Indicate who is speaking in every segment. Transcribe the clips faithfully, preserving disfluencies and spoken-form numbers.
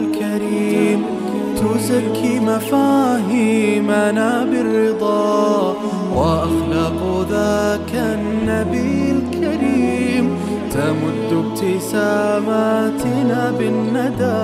Speaker 1: الكريم تزكي مفاهيمنا بالرضا، وأخلاق ذاك النبي الكريم تمد ابتساماتنا بالندى.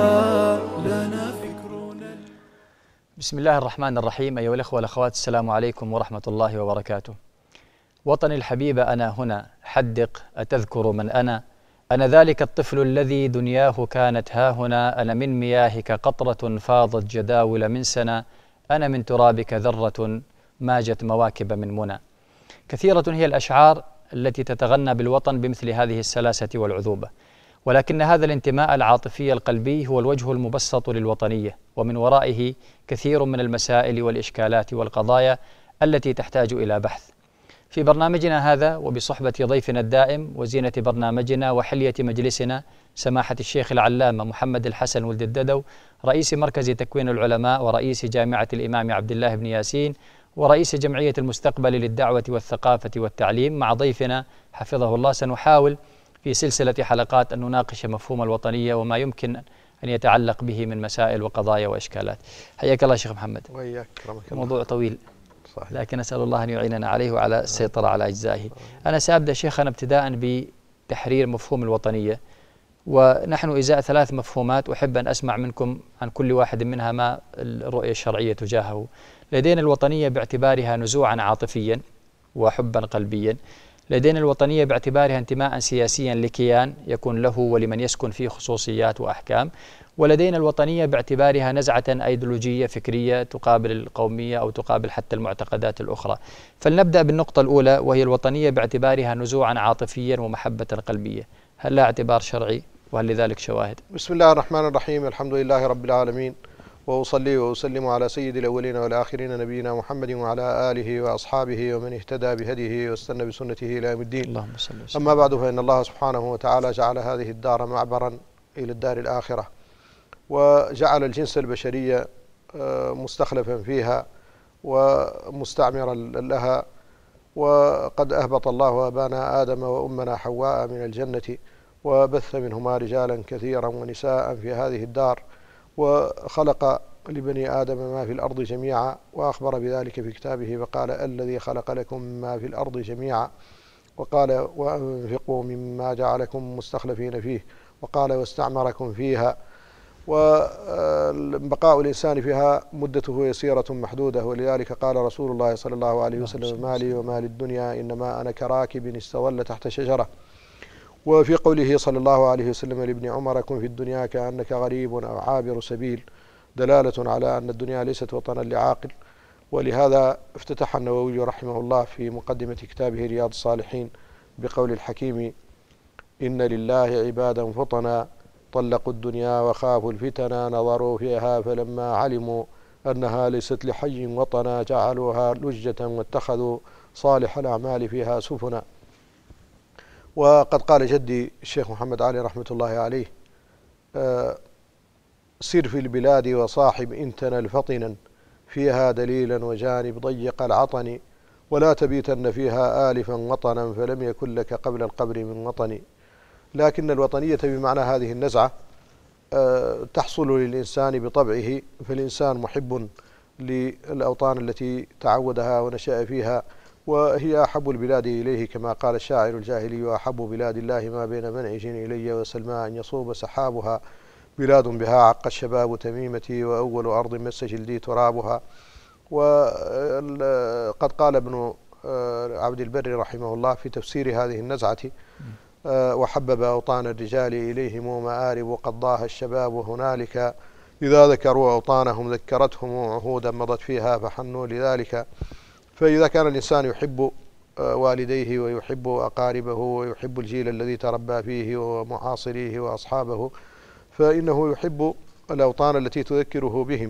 Speaker 1: لنا فكرنا.
Speaker 2: بسم الله الرحمن الرحيم. أيها الأخوة والأخوات، السلام عليكم ورحمة الله وبركاته. وطني الحبيب أنا هنا، حدق أتذكر من أنا؟ أنا ذلك الطفل الذي دنياه كانت هاهنا، أنا من مياهك قطرة فاضت جداول من سنة، أنا من ترابك ذرة ماجت مواكب من منى. كثيرة هي الأشعار التي تتغنى بالوطن بمثل هذه السلاسة والعذوبة، ولكن هذا الانتماء العاطفي القلبي هو الوجه المبسط للوطنية، ومن ورائه كثير من المسائل والإشكالات والقضايا التي تحتاج إلى بحث. في برنامجنا هذا وبصحبة ضيفنا الدائم وزينة برنامجنا وحلية مجلسنا سماحة الشيخ العلامة محمد الحسن ولد الددو، رئيس مركز تكوين العلماء ورئيس جامعة الإمام عبد الله بن ياسين ورئيس جمعية المستقبل للدعوة والثقافة والتعليم، مع ضيفنا حفظه الله سنحاول في سلسلة حلقات أن نناقش مفهوم الوطنية وما يمكن أن يتعلق به من مسائل وقضايا وإشكالات. حياك الله شيخ محمد.
Speaker 3: وإياك.
Speaker 2: موضوع طويل
Speaker 3: صحيح.
Speaker 2: لكن أسأل الله أن يعيننا عليه وعلى السيطرة على أجزائه. أنا سأبدأ شيخنا ابتداء بتحرير مفهوم الوطنية، ونحن إزاء ثلاث مفهومات أحب أن أسمع منكم عن كل واحد منها ما الرؤية الشرعية تجاهه. لدينا الوطنية باعتبارها نزوعا عاطفيا وحبا قلبيا، لدينا الوطنية باعتبارها انتماء سياسيا لكيان يكون له ولمن يسكن فيه خصوصيات وأحكام، ولدينا الوطنية باعتبارها نزعة أيديولوجية فكرية تقابل القومية أو تقابل حتى المعتقدات الأخرى. فلنبدأ بالنقطة الأولى، وهي الوطنية باعتبارها نزوعا عاطفيا ومحبة قلبية، هل لها اعتبار شرعي وهل لذلك شواهد؟
Speaker 3: بسم الله الرحمن الرحيم، الحمد لله رب العالمين، وأصلي وأسلم على سيد الأولين والآخرين نبينا محمد وعلى آله وأصحابه ومن اهتدى بهديه واستنى بسنته إلى يوم الدين.
Speaker 2: اللهم صل وسلم.
Speaker 3: أما بعد، فإن الله سبحانه وتعالى جعل هذه الدار معبرا إلى الدار الآخرة، وجعل الجنس البشرية مستخلفا فيها ومستعمرا لها، وقد أهبط الله أبانا آدم وأمنا حواء من الجنة وبث منهما رجالا كثيرا ونساء في هذه الدار، وخلق لبني آدم ما في الأرض جميعا، وأخبر بذلك في كتابه فقال الذي خلق لكم ما في الأرض جميعا، وقال وأنفقوا مما جعلكم مستخلفين فيه، وقال واستعمركم فيها، وبقاء الإنسان فيها مدته يسيرة محدودة. ولذلك قال رسول الله صلى الله عليه وسلم ما لي وما للدنيا إنما أنا كراكب استظل تحت شجرة. وفي قوله صلى الله عليه وسلم لابن عمر كن في الدنيا كأنك غريب أو عابر سبيل، دلالة على أن الدنيا ليست وطنا لعاقل. ولهذا افتتح النووي رحمه الله في مقدمة كتابه رياض الصالحين بقول الحكيم إن لله عبادا فطنا طلقوا الدنيا وخافوا الفتنا، نظروا فيها فلما علموا أنها ليست لحي وطنا جعلوها لجة واتخذوا صالح الأعمال فيها سفنا. وقد قال جدي الشيخ محمد علي رحمة الله عليه سر في البلاد وصاحب إن تنل فطنا فيها دليلا وجانب ضيق العطن، ولا تبيتن فيها آلفا وطنا فلم يكن لك قبل القبر من وطن. لكن الوطنية بمعنى هذه النزعة تحصل للإنسان بطبعه، فالإنسان محب للأوطان التي تعودها ونشأ فيها، وهي أحب البلاد إليه كما قال الشاعر الجاهلي وأحب بلاد الله ما بين منعج إلي وسلمى أن يصوب سحابها، بلاد بها عق الشباب تميمتي وأول أرض مس جلدي ترابها. وقد قال ابن عبد البر رحمه الله في تفسير هذه النزعة وحبب أوطان الرجال إليهم مآرب قد ضاها الشباب هنالك، إذا ذكروا أوطانهم ذكرتهم عهودا مضت فيها فحنوا لذلك. فإذا كان الإنسان يحب والديه ويحب أقاربه ويحب الجيل الذي تربى فيه ومعاصريه وأصحابه، فإنه يحب الأوطان التي تذكره بهم.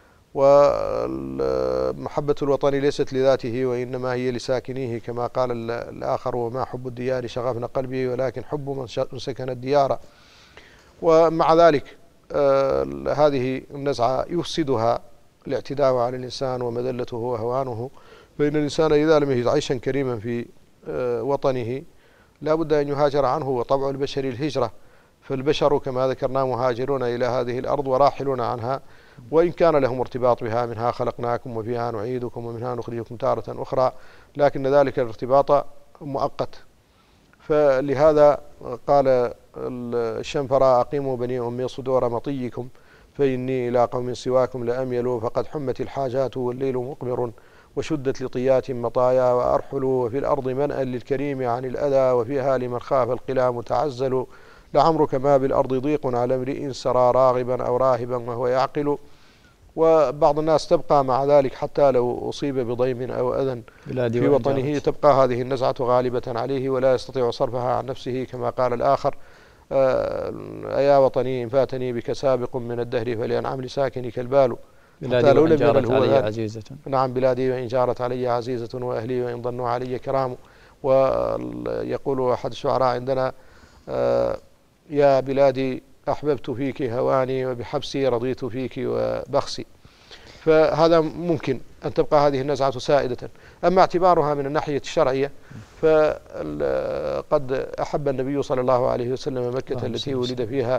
Speaker 3: ومحبة الوطن ليست لذاته وإنما هي لساكنيه كما قال الآخر وما حب الديار شغفنا قلبي ولكن حب من سكن الديار. ومع ذلك هذه النزعة يفسدها الاعتداء على الإنسان ومذلته وهوانه، فإن الإنسان إذا لم يجد عيشا كريما في وطنه لا بد أن يهاجر عنه، وطبع البشر الهجرة، فالبشر كما ذكرنا مهاجرون إلى هذه الأرض وراحلون عنها، وإن كان لهم ارتباط بها، منها خلقناكم وفيها نعيدكم ومنها نخرجكم تارة أخرى، لكن ذلك الارتباط مؤقت. فلهذا قال الشنفرة: أقيموا بني أمي صدور مطيكم فإني إلى قوم سواكم لأميل، فقد حمت الحاجات والليل مقمر وشدت لطيات مطايا، وأرحل وفي الأرض منأ للكريم عن الأذى، وفيها لمن خاف القلا متعزل، لعمرك ما بالأرض ضيق على امرئ سرى راغبا أو راهبا وهو يعقل. وبعض الناس تبقى مع ذلك حتى لو أصيب بضيم أو أذى في وطنه تبقى هذه النزعة غالبة عليه ولا يستطيع صرفها عن نفسه، كما قال الآخر: أيا وطني إن فاتني بك سابق من الدهر فلينعم لساكنك البال.
Speaker 2: بلادي وإن جارت علي عزيزة.
Speaker 3: نعم، بلادي وإن جارت علي عزيزة، وأهلي وإن ظنوا علي كرام. ويقول أحد الشعراء عندنا: يا بلادي أحببت فيك هواني وبحبسي رضيت فيك وبخسي. فهذا ممكن أن تبقى هذه النزعة سائدة. أما اعتبارها من الناحية الشرعية فقد أحب النبي صلى الله عليه وسلم مكة التي ولد فيها،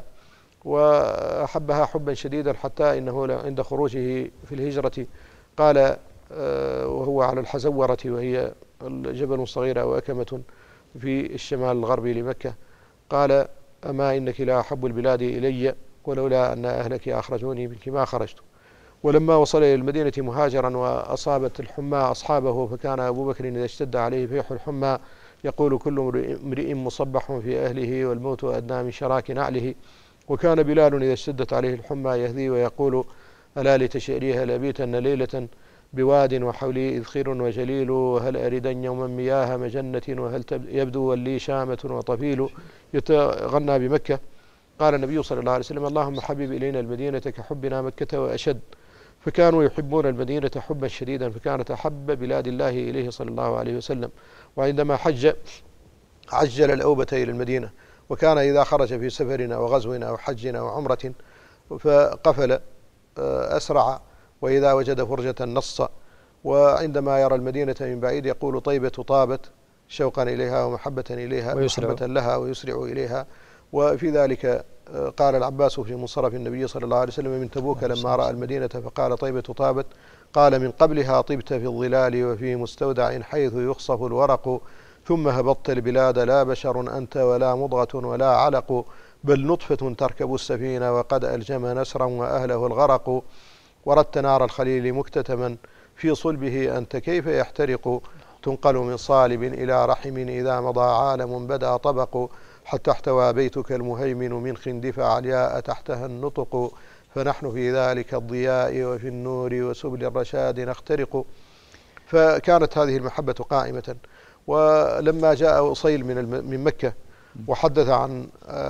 Speaker 3: وأحبها حبا شديدا، حتى إنه عند خروجه في الهجرة قال وهو على الحزورة، وهي الجبل صغير أو أكمة في الشمال الغربي لمكة، قال: أما إنك لا أحب البلاد إلي ولولا أن أهلك أخرجوني منك ما خرجت. ولما وصل إلى المدينة مهاجرا وأصابت الحمى أصحابه، فكان أبو بكر إذا اشتد عليه فيح الحمى يقول: كل امرئ مصبح في أهله والموت أدنى من شراك نعله. وكان بلال إذا اشتدت عليه الحمى يهذي ويقول: ألا لتشعريها لبيتن ليلة بواد وحولي إذخير وجليل، وهل أردن يوما مياه مجنة، وهل يبدو لي شامة وطفيل. يتغنى بمكة. قال النبي صلى الله عليه وسلم: اللهم حبب إلينا المدينة كحبنا مكة وأشد. فكانوا يحبون المدينة حبا شديدا، فكانت أحب بلاد الله إليه صلى الله عليه وسلم. وعندما حج عجل الأوبة إلى المدينة، وكان إذا خرج في سفر أو غزو أو حج أو عمرة فقفل أسرع، وإذا وجد فرجة نص. وعندما يرى المدينة من بعيد يقول: طيبة طابت، شوقا إليها ومحبة إليها ومحبة لها ويسرع إليها. وفي ذلك قال العباس في منصرف النبي صلى الله عليه وسلم من تبوك لما رأى المدينة فقال: طيبة طابت، قال: من قبلها طبت في الظلال وفي مستودع حيث يخصف الورق، ثم هبطت البلاد لا بشر أنت ولا مضغة ولا علق، بل نطفة تركب السفينة وقد ألجم نسرا وأهله الغرق، وردت نار الخليل مكتتما في صلبه أنت كيف يحترق، تنقل من صالب إلى رحم إذا مضى عالم بدأ طبق، حتى احتوى بيتك المهيمن من خندف علياء تحتها النطق، فنحن في ذلك الضياء وفي النور وسبل الرشاد نخترق. فكانت هذه المحبة قائمة. ولما جاء أصيل من من مكة وحدث عن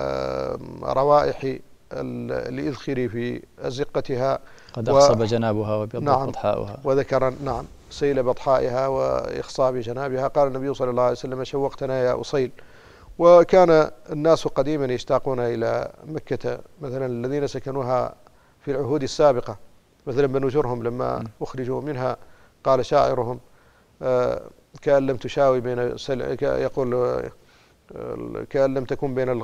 Speaker 3: روائح الإذخر في أزقتها
Speaker 2: قد أخصب جنابها وبيضت
Speaker 3: نعم
Speaker 2: بطحاؤها،
Speaker 3: وذكر نعم سيل بطحائها وإخصاب جنابها، قال النبي صلى الله عليه وسلم: شوقتنا يا أصيل. وكان الناس قديما يشتاقون إلى مكة، مثلا الذين سكنوها في العهود السابقة، مثلا بنو جرهم لما أخرجوا منها قال شاعرهم: كأن لم تشاوي بين يقول كأن لم تكن بين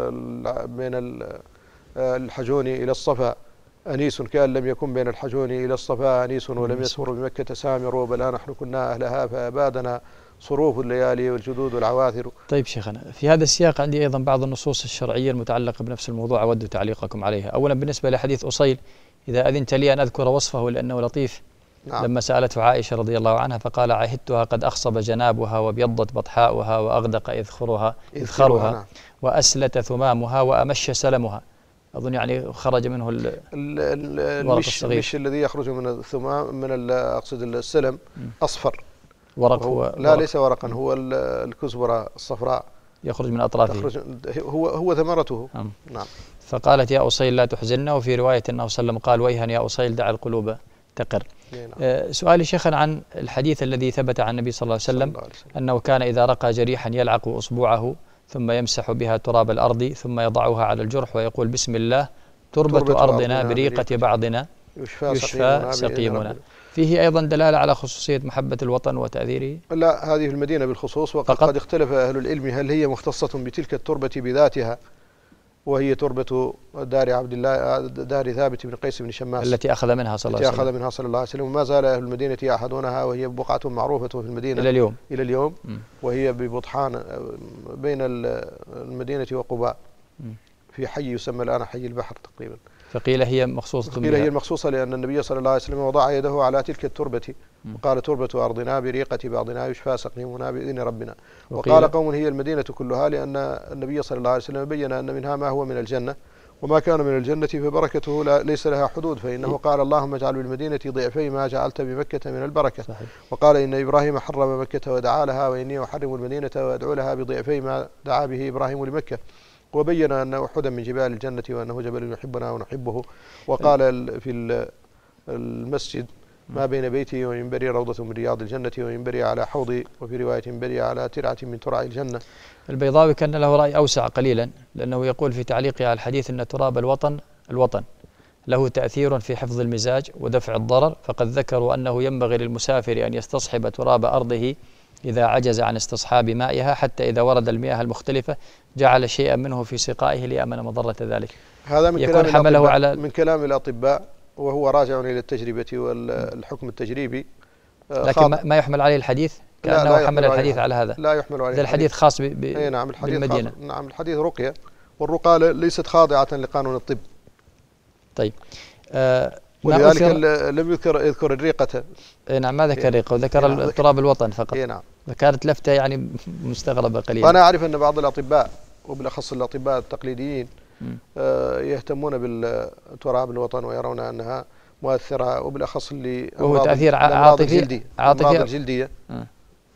Speaker 3: بين الحجون إلى الصفا أنيس، كأن لم يكن بين الحجون إلى الصفا أنيس، ولم يسمر بمكة سامر، بل نحن كنا أهلها فأبادنا صروف الليالي والجدود العواثر.
Speaker 2: طيب شيخنا، في هذا السياق عندي أيضا بعض النصوص الشرعية المتعلقة بنفس الموضوع أود تعليقكم عليها. أولا بالنسبة لحديث أصيل، إذا أذنت لي أن أذكر وصفه لأنه لطيف. نعم. لما سألته عائشة رضي الله عنها فقال: عهدتها قد أخصب جنابها وابيضت بطحاؤها وأغدق إذخرها إذخرها نعم. وأسلت ثمامها وأمش سلمها. أظن يعني خرج منه الورق الصغير،
Speaker 3: مش الذي يخرج من الثمام، من أقصد السلم أصفر
Speaker 2: ورق هو
Speaker 3: لا ورق. ليس ورقا، هو الكزبرة الصفراء
Speaker 2: يخرج من أطرافه،
Speaker 3: يخرج هو هو ثمرته. نعم. نعم.
Speaker 2: فقالت: يا أصيل لا تحزننا. وفي رواية أنه صلى الله عليه وسلم قال: ويها يا أصيل دع القلوب تقر. نعم. آه سؤالي شيخا عن الحديث الذي ثبت عن النبي صلى الله عليه وسلم, الله عليه وسلم أنه كان إذا رقى جريحا يلعق أصبعه ثم يمسح بها تراب الأرض ثم يضعها على الجرح ويقول: بسم الله تربة, تربة أرضنا بريقة بعضنا يشفى, يشفى سقيمنا. فيه أيضا دلالة على خصوصية محبة الوطن وتأثيره؟
Speaker 3: لا، هذه المدينة بالخصوص، وقد قد اختلف أهل العلم هل هي مختصة بتلك التربة بذاتها وهي تربة دار عبد الله دار ثابت بن قيس بن شماس
Speaker 2: التي أخذ منها صلى الله عليه
Speaker 3: وسلم التي
Speaker 2: وسلم
Speaker 3: أخذ منها صلى الله عليه وسلم. وما زال أهل المدينة يعهدونها، وهي بقعة معروفة في المدينة
Speaker 2: إلى اليوم
Speaker 3: إلى اليوم
Speaker 2: م.
Speaker 3: وهي ببطحان بين المدينة وقباء في حي يسمى الآن حي البحر تقريبا.
Speaker 2: فقيل هي مخصوصة
Speaker 3: فقيل هي المخصوصة لأن النبي صلى الله عليه وسلم وضع يده على تلك التربة وقال: تربة أرضنا بريقة بعضنا يشفى سقيمنا بإذن ربنا. وقال قوم: هي المدينة كلها، لأن النبي صلى الله عليه وسلم بين أن منها ما هو من الجنة، وما كان من الجنة فبركته لا ليس لها حدود، فإنه قال: اللهم اجعل بالمدينة ضعفي ما جعلت بمكة من البركة. صحيح. وقال: إن إبراهيم حرم مكة ودعا لها، وإني أحرم المدينة وأدعو لها بضعفي ما دعا به إبراهيم لمكة. وبين أن أحدا من جبال الجنة وأنه جبل يحبنا ونحبه. وقال في المسجد: ما بين بيتي ومنبري روضة من رياض الجنة، ومنبري على حوضي، وفي رواية منبري على ترعة من ترع الجنة.
Speaker 2: البيضاوي كان له رأي أوسع قليلا، لأنه يقول في تعليقه على الحديث أن تراب الوطن الوطن له تأثير في حفظ المزاج ودفع الضرر، فقد ذكروا أنه ينبغي للمسافر أن يستصحب تراب أرضه إذا عجز عن استصحاب مائها، حتى إذا ورد المياه المختلفة جعل شيئا منه في سقائه ليأمن مضرة ذلك.
Speaker 3: هذا من
Speaker 2: كلام حمله على
Speaker 3: من كلام الأطباء، وهو راجع إلى التجربة والحكم التجريبي،
Speaker 2: لكن ما يحمل عليه الحديث كأنه لا لا حمل الحديث على هذا.
Speaker 3: لا يحمل عليه
Speaker 2: الحديث خاص ب ب
Speaker 3: نعم الحديث
Speaker 2: بالمدينة.
Speaker 3: خاص نعم الحديث رقية، والرقى ليست خاضعة لقانون الطب.
Speaker 2: طيب آه
Speaker 3: ولذلك لم يذكر يذكر الريقة.
Speaker 2: نعم ما ذكر الريقة، وذكر تراب الوطن فقط.
Speaker 3: نعم.
Speaker 2: فكانت لفتة يعني مستغربة قليلا.
Speaker 3: وأنا أعرف أن بعض الأطباء وبالأخص الأطباء التقليديين آه يهتمون بالتراب الوطن ويرون أنها مؤثرة، وبالأخص اللي
Speaker 2: وهو تأثير عاطفي
Speaker 3: عاطفي الجلدية. آه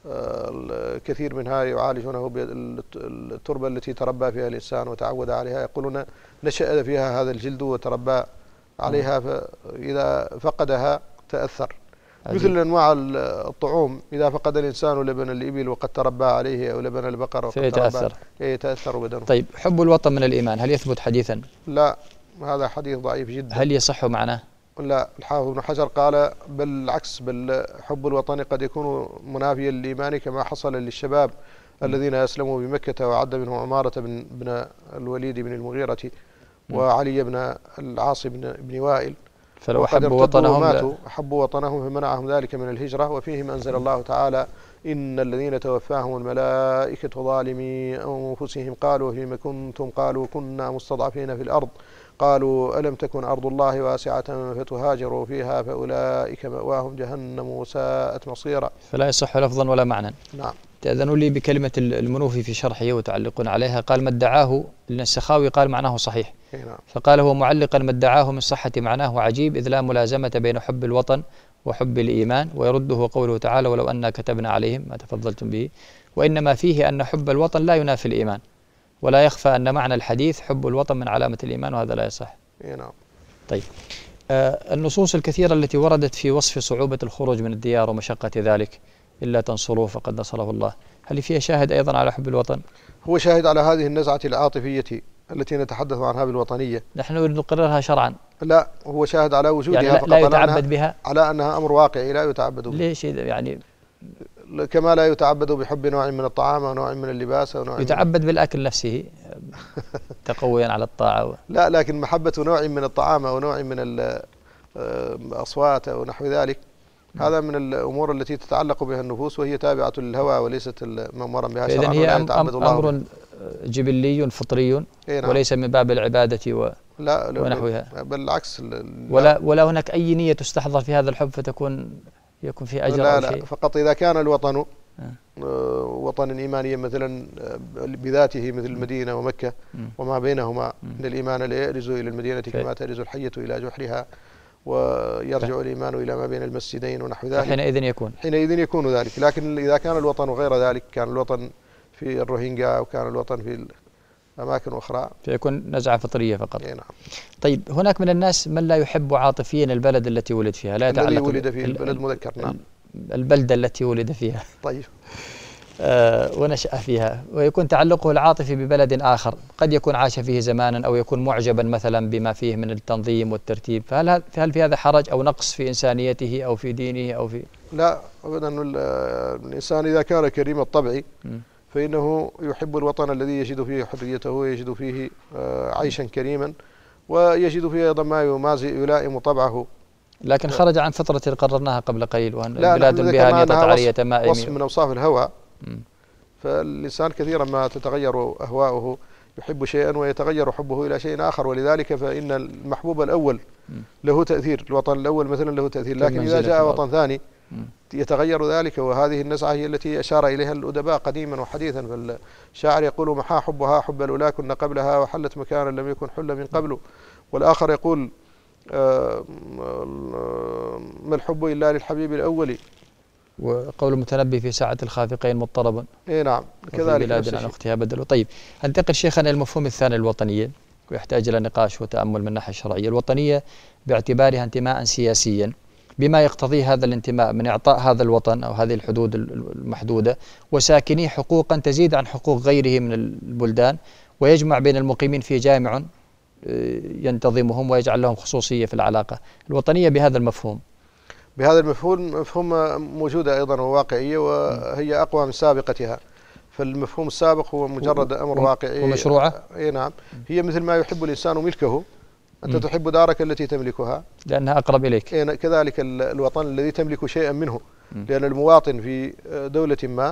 Speaker 3: الكثير منها يعالجونه بالتربة التي تربى فيها الإنسان وتعود عليها، يقولون نشأ فيها هذا الجلد وتربى عليها، فإذا فقدها تأثر. عجيب. مثل أنواع الطعوم، إذا فقد الإنسان لبن الإبل وقد تربى عليه أو لبن البقر وقد
Speaker 2: فيتأثر
Speaker 3: يتأثر بدنه.
Speaker 2: طيب حب الوطن من الإيمان، هل يثبت حديثا؟
Speaker 3: لا، هذا حديث ضعيف جدا.
Speaker 2: هل يصح معناه؟
Speaker 3: لا، الحافظ ابن حجر قال بل العكس، بل حب الوطن قد يكون منافيا للإيمان، كما حصل للشباب م. الذين أسلموا بمكة، وعد منهم عمارة بن, بن الوليد بن المغيرة م. وعلي بن العاص بن, بن وائل،
Speaker 2: فلو أحبوا وطنهم
Speaker 3: ماتوا أحبوا وطنهم فمنعهم ذلك من الهجرة. وفيهم أنزل الله تعالى: إن الذين توفاهم الملائكة ظالمي أنفسهم قالوا فيما كنتم، قالوا كنا مستضعفين في الأرض، قالوا ألم تكن أرض الله واسعة فتهاجروا فيها فأولئك مأواهم جهنم وساءت مصيرا.
Speaker 2: فلا يصح لفظا ولا معنى.
Speaker 3: نعم.
Speaker 2: تأذنوا لي بكلمة المنوفي في شرحه وتعلقون عليها، قال ما ادعاه، لأن السخاوي قال معناه صحيح.
Speaker 3: نعم.
Speaker 2: فقال هو معلقا: ما ادعاه من صحة معناه عجيب، إذ لا ملازمة بين حب الوطن وحب الإيمان. ويرده قوله تعالى: ولو أنا كتبنا عليهم ما تفضلتم به. وإنما فيه أن حب الوطن لا ينافي الإيمان، ولا يخفى أن معنى الحديث حب الوطن من علامة الإيمان، وهذا لا يصح.
Speaker 3: نعم.
Speaker 2: طيب آه النصوص الكثيرة التي وردت في وصف صعوبة الخروج من الديار ومشقة ذلك، إلا تنصروه فقد نصره الله، هل فيها شاهد أيضا على حب الوطن؟
Speaker 3: هو شاهد على هذه النزعة العاطفية التي نتحدث عنها بالوطنية.
Speaker 2: نحن نقررها شرعا.
Speaker 3: لا، هو شاهد على وجودها
Speaker 2: يعني
Speaker 3: فقط،
Speaker 2: لا يتعبد بها،
Speaker 3: على أنها أمر واقعي لا يتعبد به.
Speaker 2: ليش يعني؟
Speaker 3: كما لا يتعبد بحب نوع من الطعام أو نوع من اللباس أو نوع
Speaker 2: يتعبد بالأكل نفسه تقويا على الطاعة.
Speaker 3: لا، لكن محبة نوع من الطعام أو نوع من الأصوات أو نحو ذلك، هذا من الأمور التي تتعلق بها النفوس، وهي تابعة للهوى وليست مأمورا بها شرعا.
Speaker 2: إذن هي أم أمر جبلي فطري
Speaker 3: نعم.
Speaker 2: وليس من باب العبادة و
Speaker 3: لا
Speaker 2: ونحوها،
Speaker 3: بل العكس.
Speaker 2: ولا ولا هناك أي نية تستحضر في هذا الحب فتكون يكون في أجر
Speaker 3: لا
Speaker 2: أو
Speaker 3: لا
Speaker 2: شيء؟
Speaker 3: فقط إذا كان الوطن آه. وطنا إيمانيا مثلا بذاته مثل المدينة ومكة م. وما بينهما من الإيمان لا يأرز إلى المدينة كما تأرز الحية إلى جحرها، ويرجع ف... الإيمان إلى ما بين المسجدين ونحو ذلك،
Speaker 2: حينئذ يكون
Speaker 3: حينئذ يكون ذلك. لكن إذا كان الوطن غير ذلك، كان الوطن في الروهينجا أو كان الوطن في أماكن أخرى،
Speaker 2: فيكون نزعة فطرية فقط.
Speaker 3: نعم.
Speaker 2: طيب هناك من الناس من لا يحب عاطفيا البلد التي ولد فيها، لا يتعلق
Speaker 3: الذي ولد فيه البلد مذكر. نعم.
Speaker 2: البلدة التي ولد فيها
Speaker 3: طيب
Speaker 2: آه ونشأ فيها، ويكون تعلقه العاطفي ببلد آخر، قد يكون عاش فيه زمانا أو يكون معجبا مثلا بما فيه من التنظيم والترتيب، فهل هل في هذا حرج أو نقص في إنسانيته أو في دينه أو في؟
Speaker 3: لا أبدا. الإنسان إذا كان كريم الطبع فإنه يحب الوطن الذي يجد فيه حريته ويجد فيه عيشا كريما ويجد فيه أيضا ما يمازي يلائم طبعه.
Speaker 2: لكن خرج عن فطرة قررناها قبل قليل، وأن البلاد بها أن يطت عالية تمائم،
Speaker 3: وصف من أوصاف الهوى. فالإنسان كثيرا ما تتغير أهواؤه، يحب شيئا ويتغير حبه إلى شيء آخر، ولذلك فإن المحبوب الأول له تأثير، الوطن الأول مثلا له تأثير، لكن إذا جاء وطن ثاني يتغير ذلك. وهذه النزعة هي التي أشار إليها الأدباء قديما وحديثا. فالشاعر يقول: محا حبها حب الأولى كنا قبلها، وحلت مكانا لم يكن حل من قبل. والآخر يقول: ما الحب إلا للحبيب الأول.
Speaker 2: وقول المتنبي: في ساعة الخافقين مضطرب.
Speaker 3: اي نعم، كذلك
Speaker 2: بلاد عن اختها بدل. طيب، انتقل شيخنا المفهوم الثاني الوطنية، ويحتاج إلى نقاش وتأمل من الناحية الشرعية. الوطنية باعتبارها انتماء سياسيا، بما يقتضيه هذا الانتماء من إعطاء هذا الوطن أو هذه الحدود المحدودة وساكنيه حقوقا تزيد عن حقوق غيره من البلدان، ويجمع بين المقيمين في جامع ينتظمهم ويجعل لهم خصوصية في العلاقة. الوطنية بهذا المفهوم
Speaker 3: بهذا المفهوم مفهوم موجودة أيضا وواقعية، وهي أقوى من سابقتها. فالمفهوم السابق هو مجرد أمر واقعي
Speaker 2: ومشروعة.
Speaker 3: أي نعم، هي مثل ما يحب الإنسان ملكه، أنت م. تحب دارك التي تملكها
Speaker 2: لأنها أقرب إليك.
Speaker 3: كذلك الوطن الذي تملك شيئا منه، م. لأن المواطن في دولة ما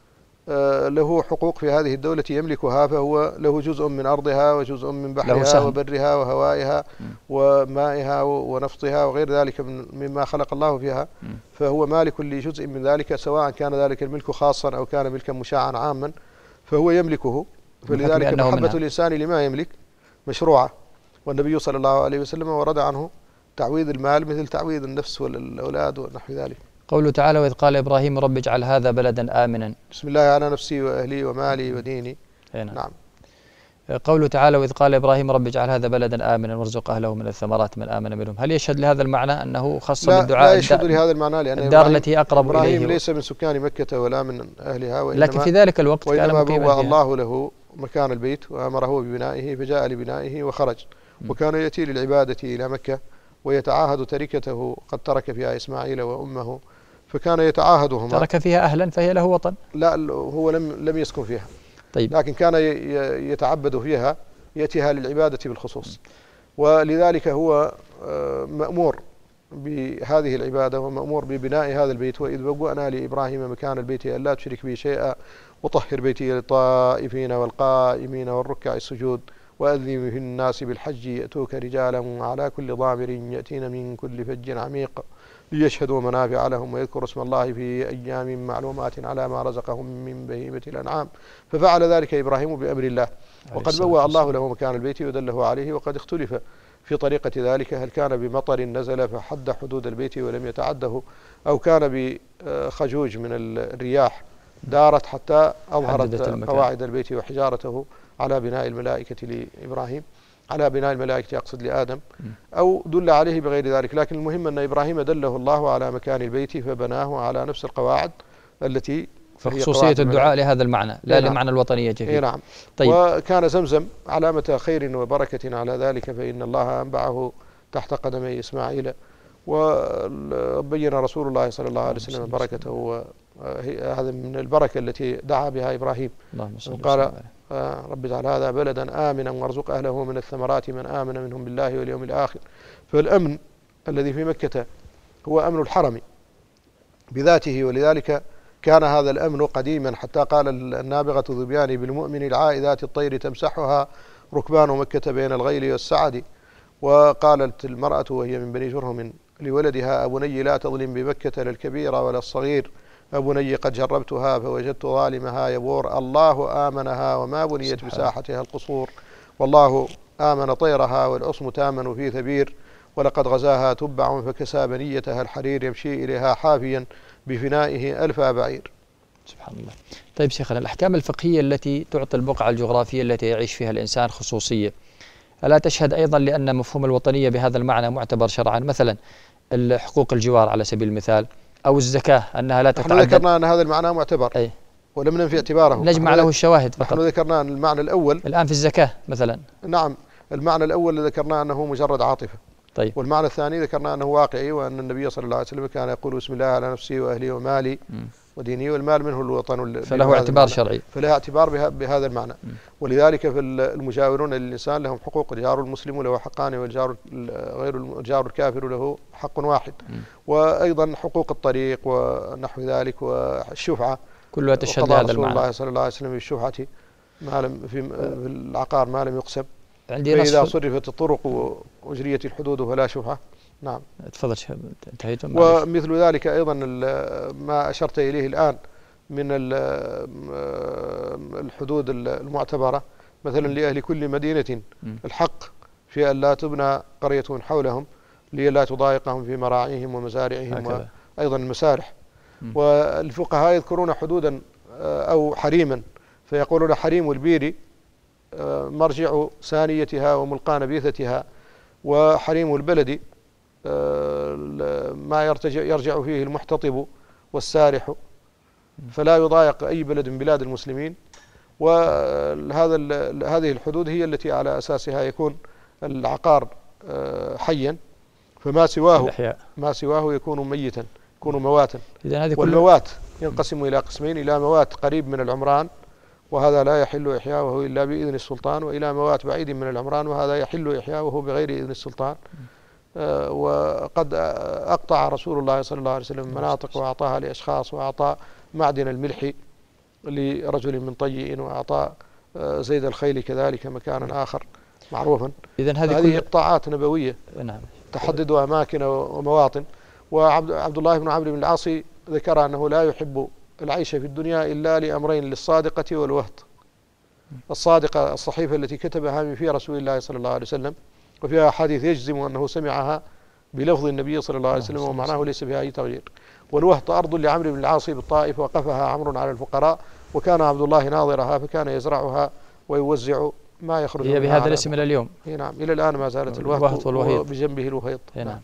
Speaker 3: له حقوق في هذه الدولة يملكها، فهو له جزء من أرضها وجزء من بحرها وبرها وهوائها م. ومائها ونفطها وغير ذلك مما خلق الله فيها، م. فهو مالك لجزء من ذلك، سواء كان ذلك الملك خاصا أو كان ملكا مشاعا عاما، فهو يملكه. فلذلك محبة الإنسان لما يملك مشروعة. والنبي صلى الله عليه وسلم ورد عنه تعويض المال مثل تعويض النفس والأولاد ونحو ذلك.
Speaker 2: قوله تعالى: وإذ قال إبراهيم رب اجعل هذا بلدا آمنا.
Speaker 3: بسم الله على نفسي وأهلي ومالي وديني.
Speaker 2: نعم. نعم. قوله تعالى: وإذ قال إبراهيم رب اجعل هذا بلدا آمنا وارزق أهله من الثمرات من آمن منهم. هل يشهد لهذا المعنى أنه خاص
Speaker 3: لا
Speaker 2: بالدعاء؟
Speaker 3: لا يشهد لهذا المعنى، لأن
Speaker 2: الدار التي أقرب إليه
Speaker 3: إبراهيم ليس من سكان مكة ولا من أهلها، وإنما
Speaker 2: لكن في ذلك الوقت
Speaker 3: كان مقيما. الله له مكان البيت وأمره ببنائه فجاء لبنائه وخرج، وكان يأتي للعبادة إلى مكة ويتعاهد تركته، قد ترك فيها إسماعيل وأمه، فكان يتعاهدهما.
Speaker 2: ترك فيها أهلا فهي له وطن؟
Speaker 3: لا، هو لم لم يسكن فيها.
Speaker 2: طيب.
Speaker 3: لكن كان يتعبد فيها، يأتيها للعبادة بالخصوص، ولذلك هو مأمور بهذه العبادة ومأمور ببناء هذا البيت. وإذ بوأنا لإبراهيم مكان البيت ألا تشرك بي شيئا وطهر بيتي للطائفين والقائمين والركع السجود وأذن في الناس بالحج يأتوك رجالا وعلى كل ضامر يأتين من كل فج عميق ليشهدوا منافع لهم ويذكروا اسم الله في أيام معلومات على ما رزقهم من بهيمة الأنعام. ففعل ذلك إبراهيم بأمر الله، وقد بوأ الله له مكان البيت ودله عليه. وقد اختلف في طريقة ذلك، هل كان بمطر نزل فحد حدود البيت ولم يتعده، أو كان بخجوج من الرياح دارت حتى أظهرت قواعد البيت وحجارته على بناء الملائكة لإبراهيم، على بناء الملائكة أقصد لآدم، أو دل عليه بغير ذلك. لكن المهم أن إبراهيم دله الله على مكان البيت فبناه على نفس القواعد التي
Speaker 2: فخصوصية الدعاء لهذا المعنى لا نعم. لمعنى الوطنية فيه.
Speaker 3: نعم. طيب. وكان زمزم علامة خير وبركة على ذلك، فإن الله أنبعه تحت قدمي إسماعيل، وبين رسول الله صلى الله عليه وسلم بركته، هذا من البركة التي دعا بها إبراهيم. قال: رب اجعل هذا بلدا آمنا وارزق أهله من الثمرات من آمن منهم بالله واليوم الآخر. فالأمن الذي في مكة هو أمن الحرم بذاته، ولذلك كان هذا الأمن قديما، حتى قال النابغة ذبيان بالمؤمن العائذات الطير تمسحها ركبان مكة بين الغيل والسعد. وقالت المرأة وهي من بني جرهم لولدها: أبني لا تظلم بمكة للكبير ولا الصغير، أبني قد جربتها فوجدت ظالمها يبور، الله آمنها وما بنيت بساحتها القصور، والله آمن طيرها والعصم تامن في ثبير، ولقد غزاها تبع فكسى بنيتها الحرير يمشي إليها حافيا بفنائه ألف بعير.
Speaker 2: سبحان الله. طيب شيخنا، الأحكام الفقهية التي تعطي البقعة الجغرافية التي يعيش فيها الإنسان خصوصية، ألا تشهد أيضا لأن مفهوم الوطنية بهذا المعنى معتبر شرعا؟ مثلا حقوق الجوار على سبيل المثال، أو الزكاة أنها لا تتعدد.
Speaker 3: نحن ذكرنا أن هذا المعنى معتبر
Speaker 2: أي.
Speaker 3: ولم ننفي اعتباره،
Speaker 2: نجمع له الشواهد فقط.
Speaker 3: نحن ذكرنا أن المعنى الأول
Speaker 2: الآن في الزكاة مثلا.
Speaker 3: نعم، المعنى الأول ذكرنا أنه مجرد عاطفة.
Speaker 2: طيب.
Speaker 3: والمعنى الثاني ذكرنا أنه واقعي، وأن النبي صلى الله عليه وسلم كان يقول: بسم الله على نفسي وأهلي ومالي. ودينه، والمال منه الوطن،
Speaker 2: فله اعتبار شرعي،
Speaker 3: فله اعتبار بهذا المعنى. م. ولذلك في المجاورون للإنسان لهم حقوق، الجار المسلم له حقان والجار غير الجار الكافر له حق واحد. م. وأيضا حقوق الطريق ونحو ذلك والشفعة
Speaker 2: كلها تشهد هذا المعنى.
Speaker 3: رسول الله صلى الله عليه وسلم بالشفعة ما لم في العقار ما لم يقسم،
Speaker 2: عندي
Speaker 3: فإذا صرفت الطرق وأجريت الحدود فلا شفعة. نعم.
Speaker 2: تفضل شيخ، انتهيتم.
Speaker 3: ومثل ذلك أيضا ما أشرت إليه الآن من الحدود المعتبرة، مثلا لأهل كل مدينة الحق في أن لا تبنى قرية حولهم لئلا تضايقهم في مراعيهم ومزارعهم، وأيضا المسارح. والفقهاء يذكرون حدودا أو حريما فيقولون حريم البير مرجع ثانيتها وملقى نبيذتها، وحريم البلد ما يرتجع يرجع فيه المحتطب والسارح، فلا يضايق أي بلد من بلاد المسلمين. وهذا هذه الحدود هي التي على أساسها يكون العقار حيا، فما سواه ما سواه يكون ميتا، يكون مواتا. والموات ينقسم إلى قسمين: إلى موات قريب من العمران وهذا لا يحل إحياؤه إلا بإذن السلطان، وإلى موات بعيد من العمران وهذا يحل إحياؤه بغير إذن السلطان. أه وقد أقطع رسول الله صلى الله عليه وسلم مناطق وأعطاها لأشخاص، وأعطى معدن الملح لرجل من طيئ، وأعطى زيد الخيل كذلك مكانا آخر معروفا.
Speaker 2: إذن هذه
Speaker 3: هذه إقطاعات نبوية. نعم. تحدد أماكن ومواطن. وعبد الله بن عمرو بن العاص ذكر أنه لا يحب العيش في الدنيا إلا لأمرين: للصادقة والوهد. الصادقة الصحيفة التي كتبها من في رسول الله صلى الله عليه وسلم، وفيها حديث يجزم أنه سمعها بلفظ النبي صلى الله عليه وسلم ومعناه ليس فيها أي تغيير. والوهد أرض لعمرو بن العاص بالطائف وقفها عمرو على الفقراء، وكان عبد الله ناظرها فكان يزرعها ويوزع ما يخرج
Speaker 2: هي بهذا الاسم إلى اليوم.
Speaker 3: نعم، إلى الآن ما زالت الوهد وبجنبه الوهيض.
Speaker 2: نعم.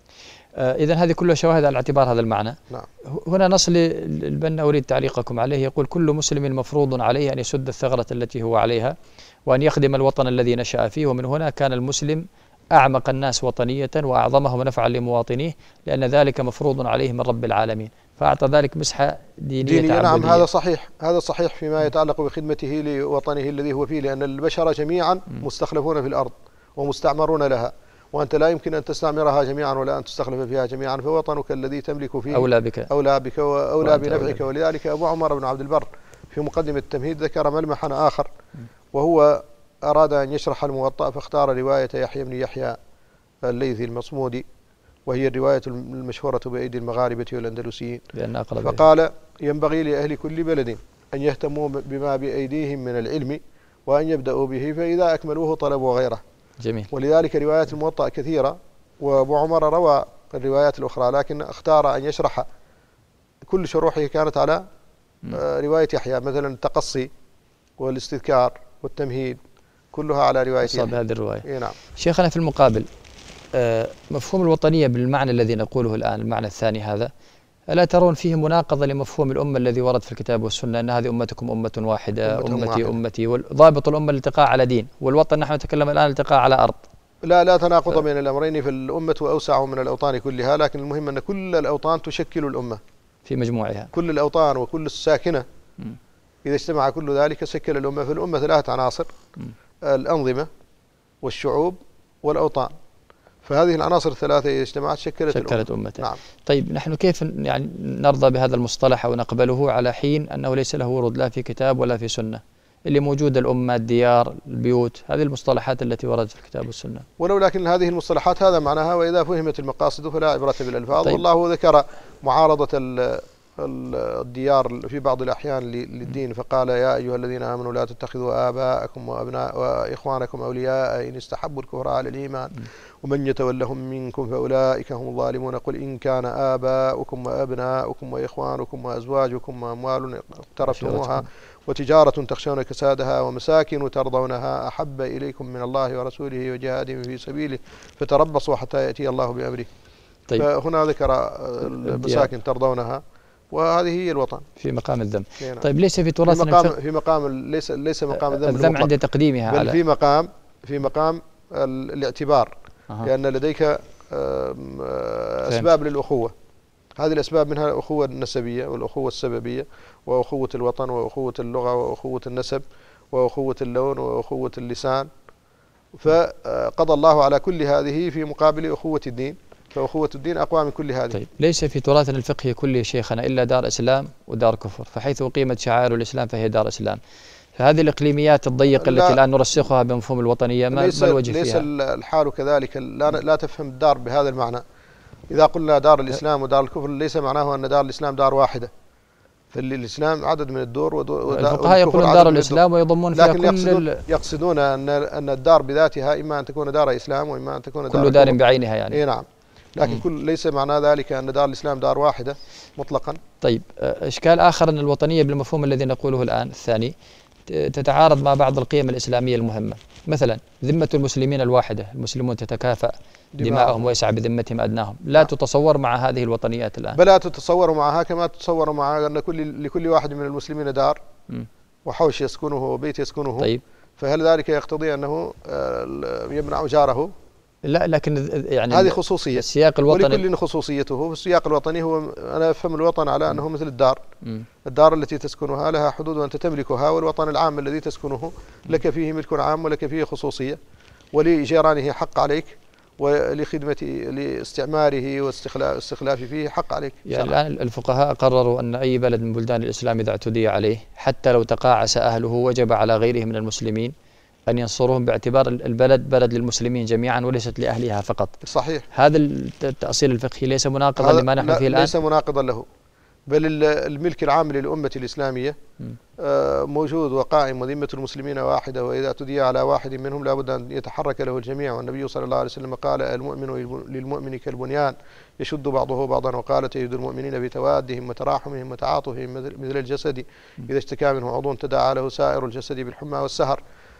Speaker 2: آه إذن هذه كلها شواهد على اعتبار هذا المعنى.
Speaker 3: نعم.
Speaker 2: هنا نصل البنا أريد تعليقكم عليه. يقول: كل مسلم مفروض عليه أن يسد الثغرة التي هو عليها وأن يخدم الوطن الذي نشأ فيه، ومن هنا كان المسلم أعمق الناس وطنية وأعظمهم نفعا لمواطنيه، لأن ذلك مفروض عليه من رب العالمين، فأعطى ذلك مسحة دينية, دينية تعبدية.
Speaker 3: نعم، هذا صحيح، هذا صحيح فيما يتعلق بخدمته لوطنه الذي هو فيه، لأن البشر جميعا مستخلفون في الأرض ومستعمرون لها، وأنت لا يمكن أن تستعمرها جميعا ولا أن تستخلف فيها جميعا، فوطنك الذي تملك فيه
Speaker 2: أولى بك
Speaker 3: أولى بك وأولى بنفعك. ولذلك أبو عمر بن عبد البر في مقدمة التمهيد ذكر ملمحا آخر، وهو أراد أن يشرح الموطأ فاختار رواية يحيى بن يحيى الليثي المصمودي، وهي الرواية المشهورة بأيدي المغاربة والأندلسيين، فقال: ينبغي لأهل كل بلد أن يهتموا بما بأيديهم من العلم وأن يبدأوا به، فإذا أكملوه طلبوا غيره.
Speaker 2: جميل.
Speaker 3: ولذلك روايات الموطأ كثيرة، وأبو عمر روى الروايات الأخرى لكن اختار أن يشرح كل شروحه كانت على رواية يحيى، مثلا التقصي والاستذكار والتمهيد كلها على رواية يحيى.
Speaker 2: هذه الرواية.
Speaker 3: إيه نعم.
Speaker 2: شيخنا في المقابل، مفهوم الوطنية بالمعنى الذي نقوله الآن، المعنى الثاني هذا، ألا ترون فيه مناقضة لمفهوم الأمة الذي ورد في الكتاب والسنة، أن هذه أمتكم أمة واحدة، أمتي واحد. أمتي، وضابط الأمة الالتقاء على دين، والوطن نحن نتكلم الآن الالتقاء على أرض.
Speaker 3: لا لا تناقض ف... بين الأمرين، في الأمة أوسع من الأوطان كلها، لكن المهم أن كل الأوطان تشكل الأمة
Speaker 2: في مجموعها.
Speaker 3: كل الأوطان وكل الساكنة م. إذا اجتمع كل ذلك شكل الأمة. في الأمة ثلاثة عناصر: م. الأنظمة والشعوب والأوطان، فهذه العناصر الثلاثة إذا اجتمعت شكلت,
Speaker 2: شكلت أمته.
Speaker 3: نعم.
Speaker 2: طيب نحن كيف يعني نرضى بهذا المصطلح أو نقبله على حين أنه ليس له ورود لا في كتاب ولا في سنة؟ اللي موجود الأمة، الديار، البيوت، هذه المصطلحات التي وردت في الكتاب والسنة.
Speaker 3: ولو لكن هذه المصطلحات هذا معناها، وإذا فهمت المقاصد فلا عبرة بالألفاظ. طيب. والله ذكر معارضة الديار في بعض الأحيان للدين، فقال: يا أيها الذين آمنوا لا تتخذوا آباءكم وأبناء وإخوانكم أولياء إن استحبوا الكفر على الإيمان ومن يتولهم منكم فأولئك هم الظالمون. قل إن كان آباؤكم وأبناؤكم وإخوانكم وأزواجكم وأموال اقترفتموها وتجارة تخشون كسادها ومساكن ترضونها أحب إليكم من الله ورسوله وجهاد في سبيله فتربصوا حتى يأتي الله بأمره. طيب. فهنا ذكر المساكن ترضونها، وهذه هي الوطن
Speaker 2: في مقام الذم. طيب ليس في تراثنا
Speaker 3: في مقام, في مقام ليس ليس مقام الذم
Speaker 2: الذم عند تقديمها،
Speaker 3: بل
Speaker 2: على
Speaker 3: في مقام في مقام الاعتبار، أه. لأن لديك أسباب للأخوة، هذه الأسباب منها الأخوة النسبية والأخوة السببية وأخوة الوطن وأخوة اللغة وأخوة النسب وأخوة اللون وأخوة اللسان. فقضى الله على كل هذه في مقابل أخوة الدين، فأخوة الدين أقوى من كل هذه.
Speaker 2: طيب ليس في تراثنا الفقهي كله شيخنا إلا دار إسلام ودار كفر، فحيث أقيمت شعائر الإسلام فهي دار إسلام. فهذه الإقليميات الضيقة التي الآن نرسخها بمفهوم الوطنية ما,
Speaker 3: ليس
Speaker 2: ما الوجه فيها؟
Speaker 3: ليس الحال كذلك، لا, لا تفهم الدار بهذا المعنى. إذا قلنا دار الإسلام ودار الكفر ليس معناه أن دار الإسلام دار واحدة، فالإسلام عدد من الدور ودور
Speaker 2: الفقهاء يقولون دار الإسلام ويضمون فيها
Speaker 3: لكن
Speaker 2: كل
Speaker 3: يقصدون, يقصدون أن أن الدار بذاتها إما أن تكون دار إسلام وإما أن تكون دار
Speaker 2: كل دار بعينها يعني.
Speaker 3: إيه نعم، لكن كل ليس معنى ذلك أن دار الإسلام دار واحدة مطلقا.
Speaker 2: طيب إشكال آخر أن الوطنية بالمفهوم الذي نقوله الآن الثاني تتعارض مع بعض القيم الإسلامية المهمة، مثلا ذمة المسلمين الواحدة، المسلمون تتكافأ دماءهم ويسعى بذمتهم أدناهم، لا نعم. تتصور مع هذه الوطنيات الآن؟
Speaker 3: بلا تتصور معها كما تتصور مع أن كل لكل واحد من المسلمين دار م. وحوش يسكنه وبيت يسكنه.
Speaker 2: طيب
Speaker 3: فهل ذلك يقتضي أنه يمنع جاره؟
Speaker 2: لا، لكن يعني
Speaker 3: هذه خصوصية،
Speaker 2: السياق الوطني
Speaker 3: ولكل خصوصيته. السياق الوطني هو أنا أفهم الوطن على أنه مثل الدار،
Speaker 2: م.
Speaker 3: الدار التي تسكنها لها حدود وأنت تملكها، والوطن العام الذي تسكنه لك فيه ملك عام ولك فيه خصوصية، ولجيرانه حق عليك، ولخدمة لاستعماره واستخلاف فيه حق عليك.
Speaker 2: يعني الآن الفقهاء قرروا أن أي بلد من بلدان الإسلام إذا اعتدي عليه حتى لو تقاعس أهله وجب على غيره من المسلمين أن ينصروهم باعتبار البلد بلد للمسلمين جميعا وليست لأهلها فقط.
Speaker 3: صحيح.
Speaker 2: هذا التأصيل الفقهي ليس مناقضا لما نحن فيه الآن؟
Speaker 3: ليس مناقضا له، بل الملك العام للأمة الإسلامية موجود وقائم، وذمة المسلمين واحدة، وإذا اعتدي على واحد منهم لابد أن يتحرك له الجميع. والنبي صلى الله عليه وسلم قال المؤمن للمؤمن كالبنيان يشد بعضه بعضا، وقال تجد المؤمنين بتوادهم وتراحمهم وتعاطفهم مثل الجسد إذا اشتكى منه عضو تداعى له سائر الجسد بالحمى والسهر.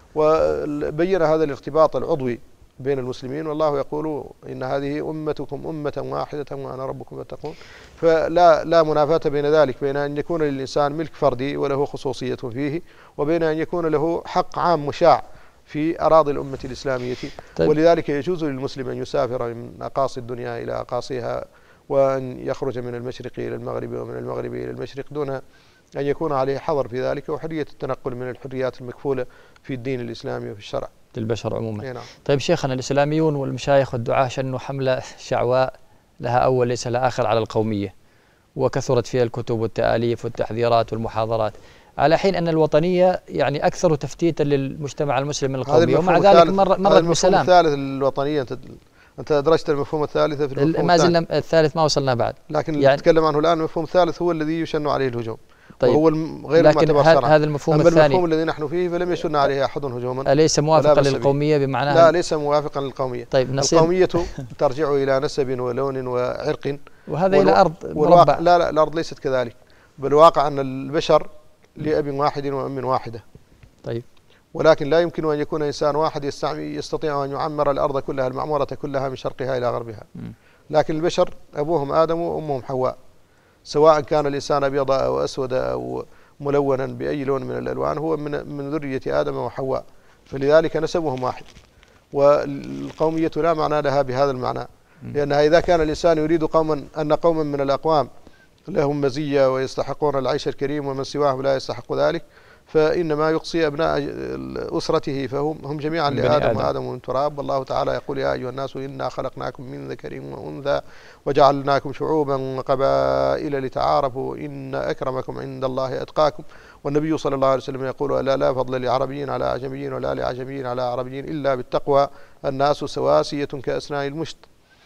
Speaker 3: وبين هذا الارتباط العضوي بين المسلمين، والله يقول إن هذه أمتكم أمة واحدة وأنا ربكم فاتقون. فلا لا منافاة بين ذلك، بين أن يكون للإنسان ملك فردي وله خصوصية فيه، وبين أن يكون له حق عام مشاع في أراضي الأمة الإسلامية. طيب. ولذلك يجوز للمسلم أن يسافر من أقاصي الدنيا إلى أقاصيها، وأن يخرج من المشرق إلى المغرب ومن المغرب إلى المشرق دون أن يكون عليه حظر في ذلك، وحرية التنقل من الحريات المكفولة في الدين الإسلامي وفي الشرع
Speaker 2: للبشر عموما.
Speaker 3: نعم.
Speaker 2: طيب شيخنا، الإسلاميون والمشايخ والدعاة شنوا حملة شعواء لها أول ليس لها آخر على القومية، وكثرت فيها الكتب والتآليف والتحذيرات والمحاضرات، على حين أن الوطنية يعني أكثر تفتيتا للمجتمع المسلم من القومية، ومع ذلك مرت مر بالسلام.
Speaker 3: المفهوم الثالث للوطنية، أنت أنت أدرجت المفهوم الثالث في المفهوم
Speaker 2: ما زلنا الثالث ما وصلنا بعد،
Speaker 3: لكن
Speaker 2: يعني
Speaker 3: نتكلم عنه الآن. المفهوم الثالث هو الذي يشن عليه الهجوم.
Speaker 2: طيب.
Speaker 3: وهو غير المعتبر شرعا.
Speaker 2: هذا المفهوم
Speaker 3: أما
Speaker 2: الثاني
Speaker 3: المفهوم الذي نحن فيه فلم يشن عليه أحد هجوما.
Speaker 2: أليس موافقا للقومية بمعنى؟
Speaker 3: لا، ليس موافقا للقومية.
Speaker 2: طيب
Speaker 3: القومية ترجع إلى نسب ولون وعرق،
Speaker 2: وهذا إلى أرض مربع.
Speaker 3: لا لا، الأرض ليست كذلك، بل الواقع أن البشر لأب واحد وأم واحدة.
Speaker 2: طيب.
Speaker 3: ولكن لا يمكن أن يكون إنسان واحد يستطيع أن يعمر الأرض كلها المعمورة كلها من شرقها إلى غربها. م. لكن البشر أبوهم آدم وأمهم حواء، سواء كان الإنسان أبيض أو أسود أو ملونا بأي لون من الألوان، هو من من ذرية آدم وحواء، فلذلك نسبهم واحد. والقومية لا معنى لها بهذا المعنى، لأنها إذا كان الإنسان يريد قوما أن قوما من الأقوام لهم مزية ويستحقون العيش الكريم ومن سواهم لا يستحق ذلك، فإنما يقصي أبناء أسرته، فهم هم جميعا لآدم وآدم من تراب. والله تعالى يقول يا أيها الناس إنا خلقناكم من ذكر وأنثى وجعلناكم شعوبا وقبائل لتعارفوا إن أكرمكم عند الله أتقاكم. والنبي صلى الله عليه وسلم يقول ألا لا فضل لعربي على أعجمي ولا لأعجمي على عربي إلا بالتقوى، الناس سواسية كأسنان المشط.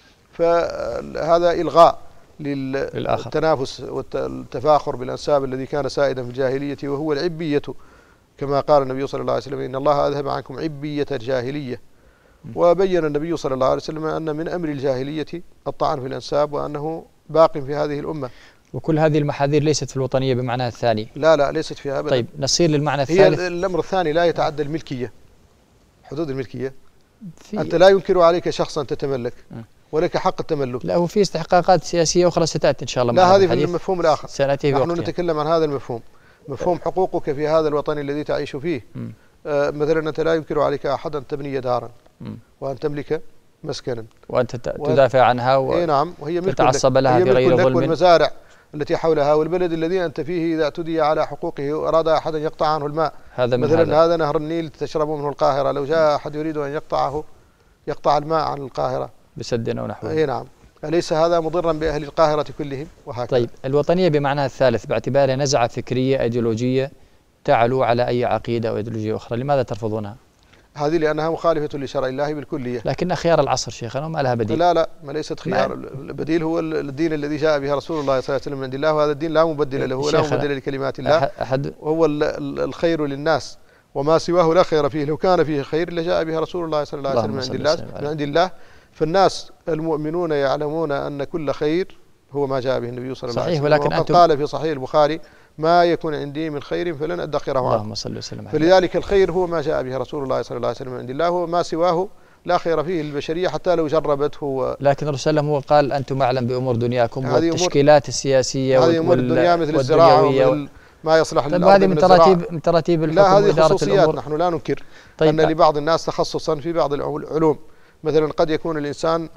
Speaker 3: فهذا إلغاء للتنافس والتفاخر بالأنساب الذي كان سائدا في الجاهلية، وهو العبية، كما قال النبي صلى الله عليه وسلم إن الله أذهب عنكم عبية الجاهلية. وبين النبي صلى الله عليه وسلم أن من أمر الجاهلية الطعن في الأنساب، وأنه باق في هذه الأمة.
Speaker 2: وكل هذه المحاذير ليست في الوطنية بمعناها الثاني؟
Speaker 3: لا لا، ليست فيها أبدا.
Speaker 2: طيب نصير للمعنى الثالث.
Speaker 3: هي الأمر الثاني لا يتعدى الملكية، حدود الملكية. أنت لا ينكر عليك شخصا تتملك ولك حق التملك.
Speaker 2: لا، وفي استحقاقات سياسية أخرى ستأتي إن شاء الله.
Speaker 3: لا، هذه في المفهوم الآخر
Speaker 2: سنأتي
Speaker 3: نحن نتكلم عن هذا المفهوم، مفهوم حقوقك في هذا الوطن الذي تعيش فيه. آه مثلا أنت لا ينكر عليك أحد أن تبني دارا م. وأن تملك مسكنا
Speaker 2: وأنت تدافع عنها وتتعصب لها بغير ظلم.
Speaker 3: والمزارع التي حولها والبلد الذي أنت فيه إذا اعتدي على حقوقه وأراد أحد أن يقطع عنه الماء،
Speaker 2: هذا
Speaker 3: مثلا
Speaker 2: هذا.
Speaker 3: هذا نهر النيل تشرب منه القاهرة، لو جاء أحد يريد أن يقطعه يقطع الماء عن القاهرة
Speaker 2: بسد أو نحوه.
Speaker 3: أي نعم، أليس هذا مضرا بأهل القاهرة كلهم؟ وهكذا.
Speaker 2: طيب الوطنية بمعناها الثالث باعتبارها نزعة فكرية أيديولوجية تعلو على أي عقيدة أو أيديولوجية أخرى، لماذا ترفضونها؟
Speaker 3: هذه لأنها مخالفة لشرع الله بالكلية.
Speaker 2: لكن خيار العصر شيخنا وما لها بديل.
Speaker 3: لا لا ما ليست خيار، البديل هو الدين الذي جاء به رسول الله صلى الله عليه وسلم من عند الله، وهذا الدين لا مبدل له ولا مبدل لكلمات الله، أحد وهو الخير للناس وما سواه لا خير فيه، لو كان فيه خير لجاء به رسول الله صلى الله عليه وسلم من عند الله من عند الله فالناس المؤمنون يعلمون أن كل خير هو ما جاء به النبي صلى الله عليه وسلم.
Speaker 2: ولكن
Speaker 3: وقد قال في صحيح البخاري: ما يكون عندي من خير فلن أدخره عنه.
Speaker 2: اللهم صل وسلم.
Speaker 3: فلذلك الخير هو ما جاء به رسول الله صلى الله عليه وسلم من عند الله، وما سواه لا خير فيه للبشرية حتى لو جربته و...
Speaker 2: لكن الرسول صلى الله عليه وسلم هو قال: أنتم أعلم بأمور دنياكم والتشكيلات السياسية
Speaker 3: هذه أمور الدنيا مثل الزراعة ومثل ما يصلح
Speaker 2: للأرض. طيب هذه من تراتيب من تراتيب الحكم
Speaker 3: لا، هذه
Speaker 2: وإدارة
Speaker 3: خصوصيات
Speaker 2: الأمور.
Speaker 3: نحن لا ننكر
Speaker 2: طيب
Speaker 3: أن لبعض الناس تخصصا في بعض العلوم، مثلا قد يكون الإنسان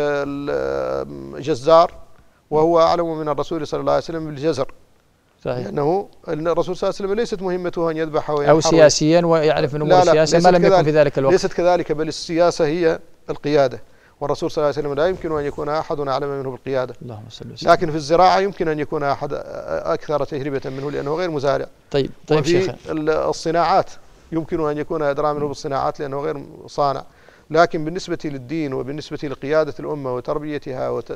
Speaker 3: جزار وهو أعلم من الرسول صلى الله عليه وسلم بالجزر،
Speaker 2: صحيح.
Speaker 3: لأنه الرسول صلى الله عليه وسلم ليست مهمته أن يذبح وينحر
Speaker 2: أو سياسيا ويعرف من أمور السياسة ما لم يكن في ذلك الوقت.
Speaker 3: ليست كذلك، بل السياسة هي القيادة، والرسول صلى الله عليه وسلم لا يمكن أن يكون أحد أعلم منه بالقيادة.
Speaker 2: اللهم صل وسلم.
Speaker 3: لكن في الزراعة يمكن أن يكون أحد أكثر تجربة منه لأنه غير مزارع.
Speaker 2: طيب طيب
Speaker 3: شيخ. الصناعات يمكن أن يكون أدرى منه بالصناعات لأنه غير صانع، لكن بالنسبة للدين وبالنسبة لقيادة الأمة وتربيتها وت...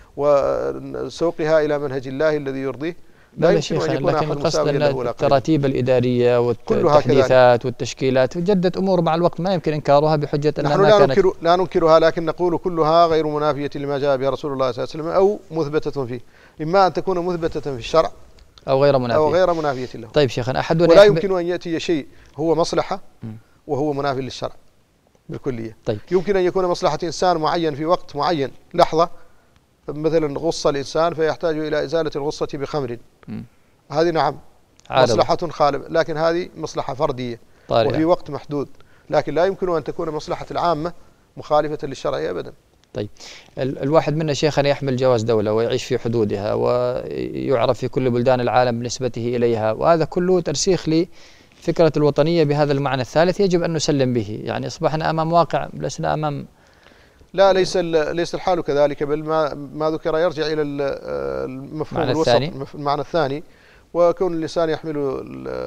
Speaker 3: وسوقها إلى منهج الله الذي يرضيه لا يمكن أن يكون أحد مساويا له.
Speaker 2: التراتيب الإدارية والتحديثات والتشكيلات وجدت أمور مع الوقت ما يمكن إنكارها بحجة أنها
Speaker 3: ما
Speaker 2: كانت.
Speaker 3: نحن لا ننكرها، لكن نقول كلها غير منافية لما جاء به رسول الله صلى الله عليه وسلم أو مثبتة فيه، إما أن تكون مثبتة في الشرع
Speaker 2: أو غير منافية
Speaker 3: أو غير منافية له.
Speaker 2: طيب شيخنا أحدنا
Speaker 3: ولا يمكن أن يأتي شيء هو مصلحة وهو منافي للشرع بالكلية.
Speaker 2: طيب.
Speaker 3: يمكن أن يكون مصلحة إنسان معين في وقت معين لحظة، مثلا غص الإنسان فيحتاج إلى إزالة الغصة بخمر، م. هذه نعم عارضة. مصلحة خالبة، لكن هذه مصلحة فردية طارئة. وفي وقت محدود، لكن لا يمكن أن تكون مصلحة العامة مخالفة للشرع أبدا.
Speaker 2: طيب الواحد منا شيخنا يحمل جواز دولة ويعيش في حدودها ويعرف في كل بلدان العالم بنسبته إليها، وهذا كله ترسيخ لي فكرة الوطنية بهذا المعنى الثالث يجب أن نسلم به. يعني أصبحنا أمام واقع لسنا أمام.
Speaker 3: لا ليس ليس الحال كذلك، بل ما ما ذكر يرجع إلى المفهوم الوسط، المعنى الثاني. وكون الإنسان يحمل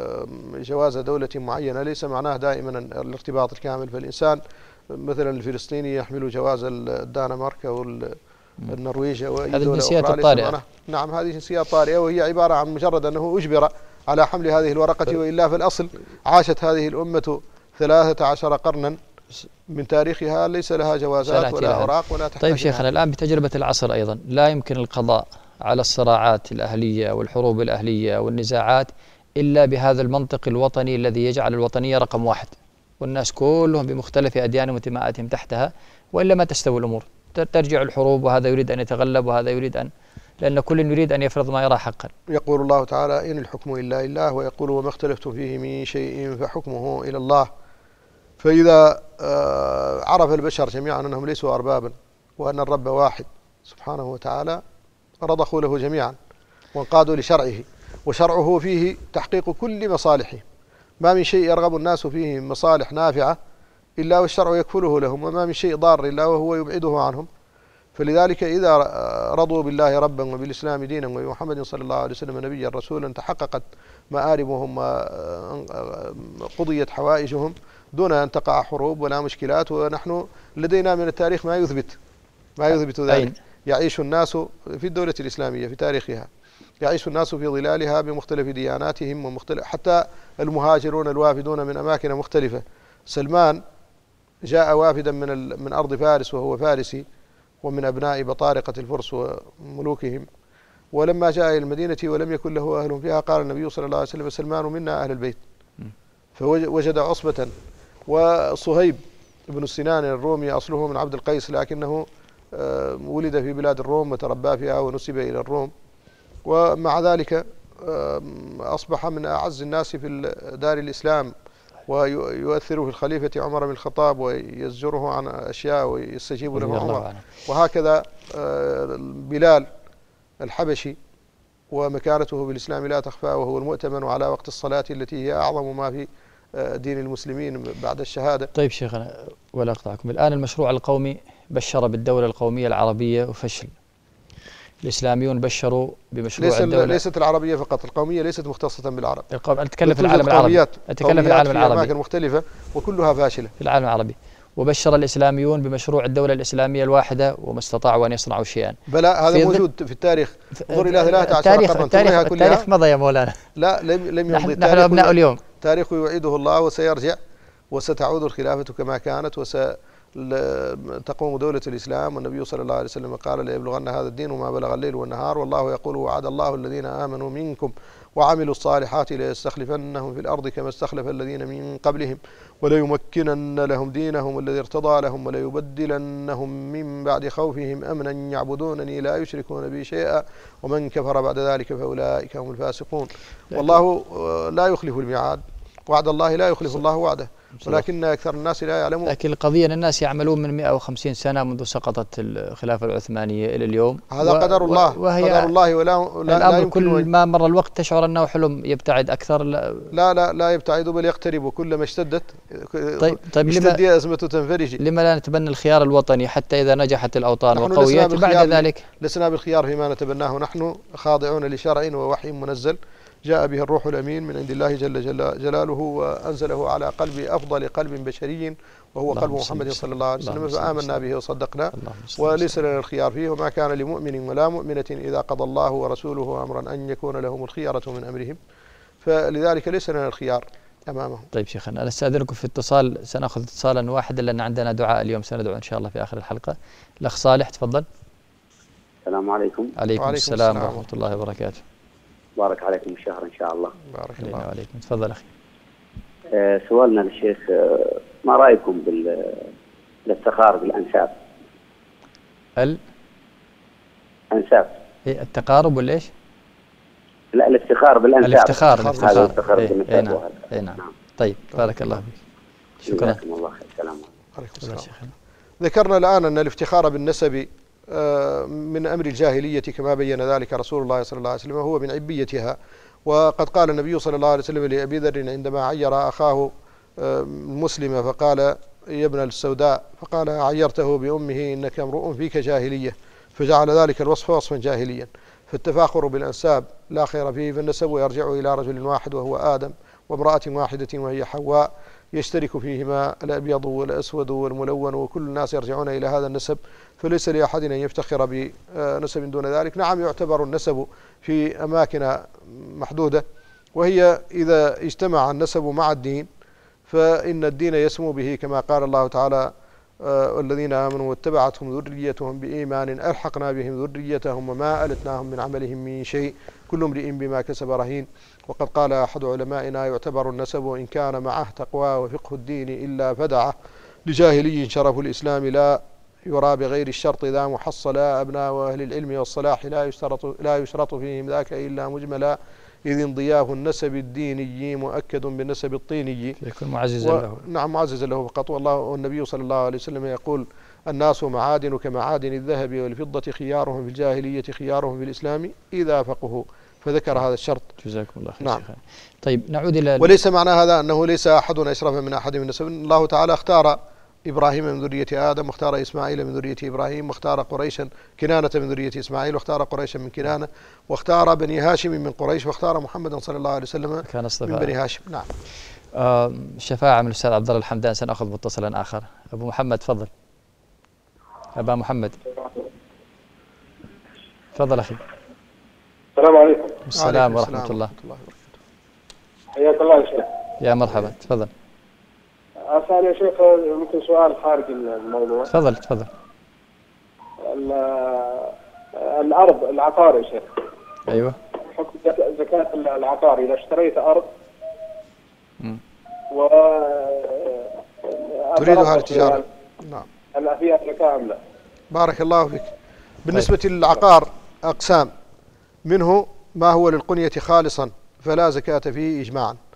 Speaker 3: جواز دولة معينة ليس معناه دائما الارتباط الكامل، فالإنسان مثلا الفلسطيني يحمل جواز الدنمارك أو النرويج أو أي
Speaker 2: هذه
Speaker 3: دولة
Speaker 2: الجنسيات
Speaker 3: أخرى.
Speaker 2: الطارئة.
Speaker 3: نعم هذه جنسيات طارئة، وهي عبارة عن مجرد أنه أجبر على حمل هذه الورقة، وإلا في الأصل عاشت هذه الأمة ثلاثة عشر قرنا من تاريخها ليس لها جوازات ولا أوراق ولا تحتاج.
Speaker 2: طيب شيخنا الآن بتجربة العصر أيضا لا يمكن القضاء على الصراعات الأهلية والحروب الأهلية والنزاعات إلا بهذا المنطق الوطني الذي يجعل الوطنية رقم واحد، والناس كلهم بمختلف أديانهم وانتماءاتهم تحتها، وإلا ما تستوي الأمور، ترجع الحروب وهذا يريد أن يتغلب وهذا يريد أن، لأن كل يريد أن يفرض ما يرى حقا.
Speaker 3: يقول الله تعالى: إن الحكم إلا لله، ويقول: وما اختلفتم فيه من شيء فحكمه إلى الله. فإذا عرف البشر جميعا أنهم ليسوا أربابا وأن الرب واحد سبحانه وتعالى رضخوا له جميعا وانقادوا لشرعه، وشرعه فيه تحقيق كل مصالحه، ما من شيء يرغب الناس فيه من مصالح نافعة إلا والشرع يكفله لهم، وما من شيء ضار إلا وهو يبعده عنهم. فلذلك إذا رضوا بالله ربا وبالإسلام دينا وبمحمد صلى الله عليه وسلم نبيا رسولا تحققت مآربهم وقضيت حوائجهم دون أن تقع حروب ولا مشكلات. ونحن لدينا من التاريخ ما يثبت ما يثبت ذلك. يعيش الناس في الدولة الإسلامية في تاريخها، يعيش الناس في ظلالها بمختلف دياناتهم ومختلف، حتى المهاجرون الوافدون من أماكن مختلفة. سلمان جاء وافدا من من أرض فارس وهو فارسي ومن أبناء بطارقة الفرس وملوكهم، ولما جاء إلى المدينة ولم يكن له أهل فيها قال النبي صلى الله عليه وسلم: سلمان منا أهل البيت. فوجد عصبة. وصهيب بن السنان الرومي أصله من عبد القيس، لكنه ولد في بلاد الروم وتربى فيها ونسب إلى الروم، ومع ذلك أصبح من أعز الناس في دار الإسلام ويؤثر في الخليفة عمر بن الخطاب ويزجره عن أشياء ويستجيب له عمر. وهكذا بلال الحبشي ومكانته بالإسلام لا تخفى، وهو المؤتمن على وقت الصلاة التي هي أعظم ما في دين المسلمين بعد الشهادة.
Speaker 2: طيب شيخنا ولا أقطعكم، الآن المشروع القومي بشر بالدولة القومية العربية وفشل. الإسلاميون بشروا بمشروع
Speaker 3: ليس
Speaker 2: الدولة.
Speaker 3: ليست العربية فقط، القومية ليست مختصة بالعرب.
Speaker 2: القوم... أتكلم في العالم العربي. أتكلم في العالم العربي.
Speaker 3: في أماكن مختلفة وكلها فاشلة.
Speaker 2: في العالم العربي. وبشر الإسلاميون بمشروع الدولة الإسلامية الواحدة وما استطاعوا أن يصنعوا شيئا.
Speaker 3: بلى هذا موجود في التاريخ. انظر إلى ثلاثة عشر
Speaker 2: التاريخ
Speaker 3: قرنا
Speaker 2: التاريخ, التاريخ مضى يا مولانا.
Speaker 3: لا لم لم يمضي.
Speaker 2: نحن, نحن أبناء اليوم.
Speaker 3: تاريخ يعيده الله وسيرجع وستعود الخلافة كما كانت وستقوم دولة الإسلام. والنبي صلى الله عليه وسلم قال ليبلغن هذا الدين وما بلغ الليل والنهار، والله يقول وعد الله الذين آمنوا منكم وعملوا الصالحات ليستخلفنهم في الأرض كما استخلف الذين من قبلهم وليمكنن لهم دينهم الذي ارتضى لهم وليبدلنهم من بعد خوفهم أمنا يعبدونني لا يشركون بي شيئا ومن كفر بعد ذلك فأولئك هم الفاسقون. والله لا يخلف الميعاد، وعد الله لا يخلف الله وعده، ولكن أكثر الناس لا يعلمون.
Speaker 2: لكن القضية أن الناس يعملون من مئة وخمسين سنة منذ سقطت الخلافة العثمانية إلى اليوم.
Speaker 3: هذا و... قدر الله، وهي قدر الله ولا لا,
Speaker 2: لا يمكن. كل ما مر الوقت تشعر أنه حلم يبتعد أكثر. لا
Speaker 3: لا لا, لا يبتعد بل يقترب، وكلما اشتدت
Speaker 2: طيب طيب
Speaker 3: اشتدي أزمته تنفرج.
Speaker 2: لما لا نتبنى الخيار الوطني حتى إذا نجحت الأوطان وقويت بعد ذلك؟
Speaker 3: لسنا بالخيار فيما نتبناه، نحن خاضعون لشرع ووحي منزل جاء به الروح الأمين من عند الله جل جلاله وأنزله على قلب أفضل قلب بشري وهو قلب محمد صلى الله عليه وسلم، فآمنا به وصدقنا وليس لنا الخيار فيه. وما كان لمؤمن ولا مؤمنة إذا قضى الله ورسوله أمرا أن يكون لهم الخيارة من أمرهم، فلذلك ليس لنا الخيار أمامهم.
Speaker 2: طيب شيخنا أنا أستأذنكم في اتصال، سنأخذ اتصالا واحدا لأن عندنا دعاء اليوم سندعو إن شاء الله في آخر الحلقة. الأخ صالح تفضل.
Speaker 4: السلام عليكم.
Speaker 2: عليكم, عليكم السلام ورحمة الله وبركاته.
Speaker 4: بارك عليكم الشهر إن شاء الله.
Speaker 3: بارك الله
Speaker 2: عليكم. تفضل أخي.
Speaker 4: آه سؤالنا للشيخ، آه ما رأيكم بالافتخار بالأنساب؟
Speaker 2: ال
Speaker 4: أنساب
Speaker 2: إيه التقارب ولا إيش؟
Speaker 4: لا الافتخار بالأنساب.
Speaker 2: الافتخار الافتخار.
Speaker 4: هذا الافتخار
Speaker 2: إيه
Speaker 4: بالأنساب.
Speaker 2: إيه نعم. إيه نعم. طيب بارك الله فيك. شكرا.
Speaker 4: جزاكم الله خير. السلام
Speaker 3: عليكم. ذكرنا الآن أن الافتخار بالنسب من أمر الجاهلية كما بين ذلك رسول الله صلى الله عليه وسلم، هو من عبيتها. وقد قال النبي صلى الله عليه وسلم لأبي ذر عندما عير أخاه مسلم فقال يا ابن السوداء، فقال عيرته بأمه إنك امرؤ فيك جاهلية، فجعل ذلك الوصف وصفا جاهليا. فالتفاخر بالأنساب لا خير فيه، فالنسب يرجع إلى رجل واحد وهو آدم وامرأة واحدة وهي حواء، يشترك فيهما الأبيض والأسود والملون، وكل الناس يرجعون إلى هذا النسب، فليس لأحد أن يفتخر بنسب دون ذلك. نعم يعتبر النسب في أماكن محدودة، وهي إذا اجتمع النسب مع الدين فإن الدين يسمو به كما قال الله تعالى والذين آمنوا واتبعتهم ذريتهم بإيمان ألحقنا بهم ذريتهم وما ألتناهم من عملهم من شيء كل امرئ بما كسب رهين. وقد قال أحد علمائنا يعتبر النسب إن كان معه تقوى وفقه الدين إلا فدعه، لجاهلي شرف الإسلام لا يرى بغير الشرط ذا محصلا، أبناء أهل العلم والصلاح لا يشترط, لا يشترط فيهم ذاك إلا مجملا، إذ انضياف النسب الديني مؤكد بالنسب الطيني.
Speaker 2: يكون معززا له.
Speaker 3: نعم معززا له فقط. والله والنبي صلى الله عليه وسلم يقول الناس معادن كمعادن الذهب والفضة، خيارهم في الجاهلية خيارهم في الإسلام إذا فقهوا، فذكر هذا الشرط.
Speaker 2: جزاكم الله خير.
Speaker 3: نعم.
Speaker 2: طيب نعود إلى
Speaker 3: وليس معنى هذا أنه ليس أحد أشرف من أحد من نسب. الله تعالى اختار إبراهيم من ذرية آدم، واختار إسماعيل من ذرية إبراهيم، واختار قريشا كنانة من ذرية إسماعيل، واختار قريشا من كنانة، واختار بني هاشم من قريش، واختار محمدا صلى الله عليه وسلم من بني هاشم. نعم.
Speaker 2: آه شفاعة من الأستاذ عبد الله الحمدان، سنأخذ متصلا آخر. أبو محمد تفضل. أبا محمد تفضل أخي.
Speaker 5: السلام عليكم.
Speaker 2: السلام ورحمة الله.
Speaker 5: حياك الله يا شيخ.
Speaker 2: يا مرحبا تفضل.
Speaker 5: أسأل يا شيخ ممكن سؤال خارج الموضوع.
Speaker 2: تفضل تفضل.
Speaker 5: الأرض العقار يا شيخ.
Speaker 2: أيوة.
Speaker 5: حكم زكاة العقار إذا اشتريت أرض و
Speaker 3: تريدها للتجارة. نعم.
Speaker 5: هل فيها زكاة أم لا؟
Speaker 3: بارك الله فيك. بالنسبة للعقار أقسام، منه ما هو للقنية خالصا فلا زكاة فيه إجماعا،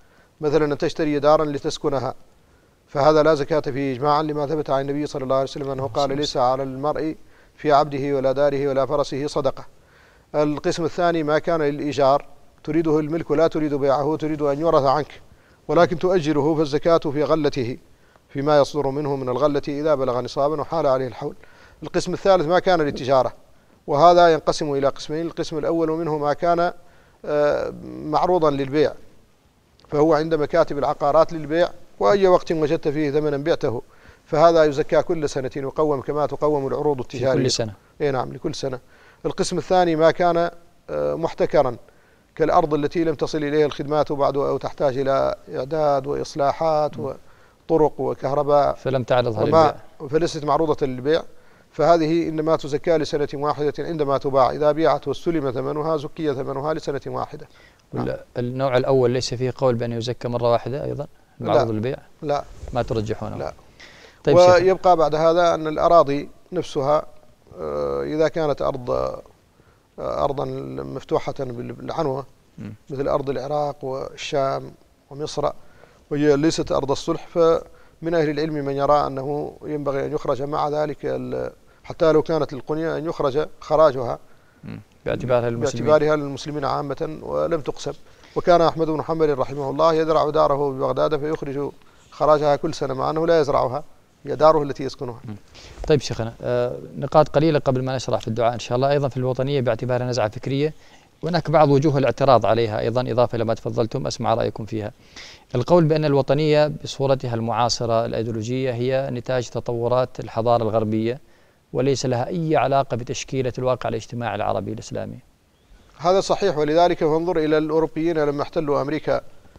Speaker 3: مثلا أن تشتري دارا لتسكنها، فهذا لا زكاة فيه إجماعا لما ثبت عن النبي صلى الله عليه وسلم أنه قال ليس على المرء في عبده ولا داره ولا فرسه صدقة. القسم الثاني ما كان للإيجار تريده الملك ولا تريد بيعه، تريد أن يورث عنك ولكن تؤجره، فالزكاة في غلته فيما يصدر منه من الغلة إذا بلغ نصابا وحال عليه الحول. القسم الثالث ما كان للتجارة، وهذا ينقسم إلى قسمين. القسم الأول منه ما كان معروضا للبيع، فهو عند مكاتب العقارات للبيع، وأي وقت وجدت فيه ثمنا بعته، فهذا يزكى كل سنة ويقوم كما تقوم العروض التجارية
Speaker 2: كل سنة.
Speaker 3: إيه نعم، لكل سنة. القسم الثاني ما كان محتكرا كالأرض التي لم تصل إليها الخدمات بعد أو تحتاج إلى إعداد وإصلاحات وطرق وكهرباء
Speaker 2: فلم تعرضها للبيع،
Speaker 3: فليست معروضة للبيع، فهذه إنما تزكى لسنة واحدة عندما تباع. إذا بيعت واستلم ثمنها زكي ثمنها لسنة واحدة.
Speaker 2: النوع الأول ليس فيه قول بأن يزكى مرة واحدة أيضا المعروض للبيع؟
Speaker 3: لا،
Speaker 2: ما ترجحونه؟
Speaker 3: لا.
Speaker 2: طيب
Speaker 3: ويبقى بعد هذا أن الأراضي نفسها إذا كانت أرض أرضا مفتوحة بالعنوة مثل أرض العراق والشام ومصر وهي ليست أرض الصلح، فمن أهل العلم من يرى أنه ينبغي أن يخرج مع ذلك حتى لو كانت للقنية أن يخرج خراجها
Speaker 2: باعتبارها للمسلمين,
Speaker 3: باعتبارها للمسلمين عامة ولم تقسم. وكان أحمد بن حنبل رحمه الله يزرع داره ببغداد فيخرج خراجها كل سنة مع أنه لا يزرعها، هي داره التي يسكنها.
Speaker 2: طيب شيخنا، آه نقاط قليلة قبل ما نشرح في الدعاء إن شاء الله. أيضا في الوطنية باعتبارها نزعة فكرية، وهناك بعض وجوه الاعتراض عليها أيضا إضافة إلى ما تفضلتم، أسمع رأيكم فيها. القول بأن الوطنية بصورتها المعاصرة الأيديولوجية هي نتاج تطورات الحضارة الغربية وليس لها أي علاقة بتشكيلة الواقع الاجتماعي العربي الإسلامي.
Speaker 3: هذا صحيح، ولذلك فانظر إلى الأوروبيين لما احتلوا أمريكا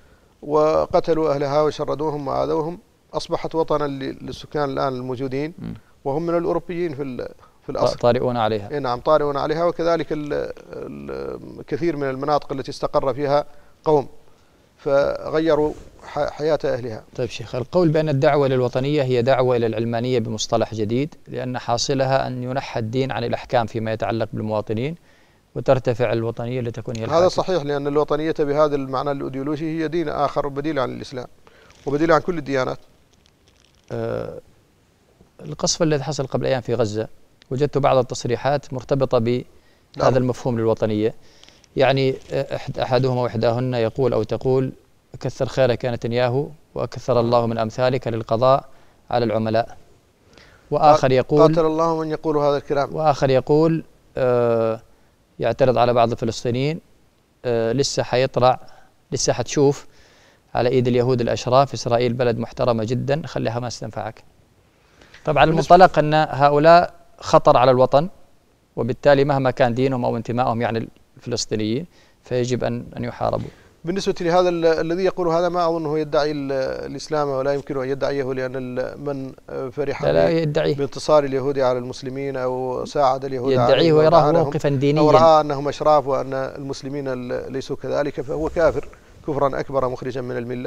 Speaker 3: وقتلوا أهلها وشردوهم وآذوهم، أصبحت وطنا للسكان الآن الموجودين وهم من الأوروبيين في في الأصل،
Speaker 2: طارئون عليها.
Speaker 3: إيه نعم، طارئون عليها. وكذلك الكثير من المناطق التي استقر فيها قوم فغيروا حياة أهلها.
Speaker 2: طيب شيخ، القول بأن الدعوة للوطنية هي دعوة إلى العلمانية بمصطلح جديد، لأن حاصلها أن ينحى الدين عن الأحكام فيما يتعلق بالمواطنين وترتفع الوطنية لتكون هي الحاكم.
Speaker 3: هذا صحيح، لأن الوطنية بهذا المعنى الأيديولوجي هي دين آخر بديل عن الإسلام وبديل عن كل الديانات.
Speaker 2: أه القصف الذي حصل قبل أيام في غزة وجدت بعض التصريحات مرتبطة بهذا المفهوم للوطنية، يعني أحدهما وإحداهن يقول أو تقول: كثر خيرك يا نتنياهو وكثر الله من أمثالك للقضاء على العملاء. وآخر يقول:
Speaker 3: قاتل الله من يقول هذا الكلام.
Speaker 2: وآخر يقول آه يعترض على بعض الفلسطينيين: آه لسه حيطلع، لسه حتشوف على إيد اليهود الأشراف إسرائيل بلد محترمة جدا، خليها ما تنفعك. طبعا المنطلق أن هؤلاء خطر على الوطن، وبالتالي مهما كان دينهم أو انتمائهم يعني الفلسطينيين فيجب أن أن يحاربوا.
Speaker 3: بالنسبة لهذا الذي يقول هذا ما أظنه يدعي الإسلام ولا يمكن أن يدعيه، لأن من فرح بانتصار اليهود على المسلمين أو ساعد اليهود
Speaker 2: يدعيه ويراه موقفا دينيا
Speaker 3: أو رأى أنهم أشراف وأن المسلمين ليسوا كذلك، فهو كافر كفرا أكبر مخرجا من الملة.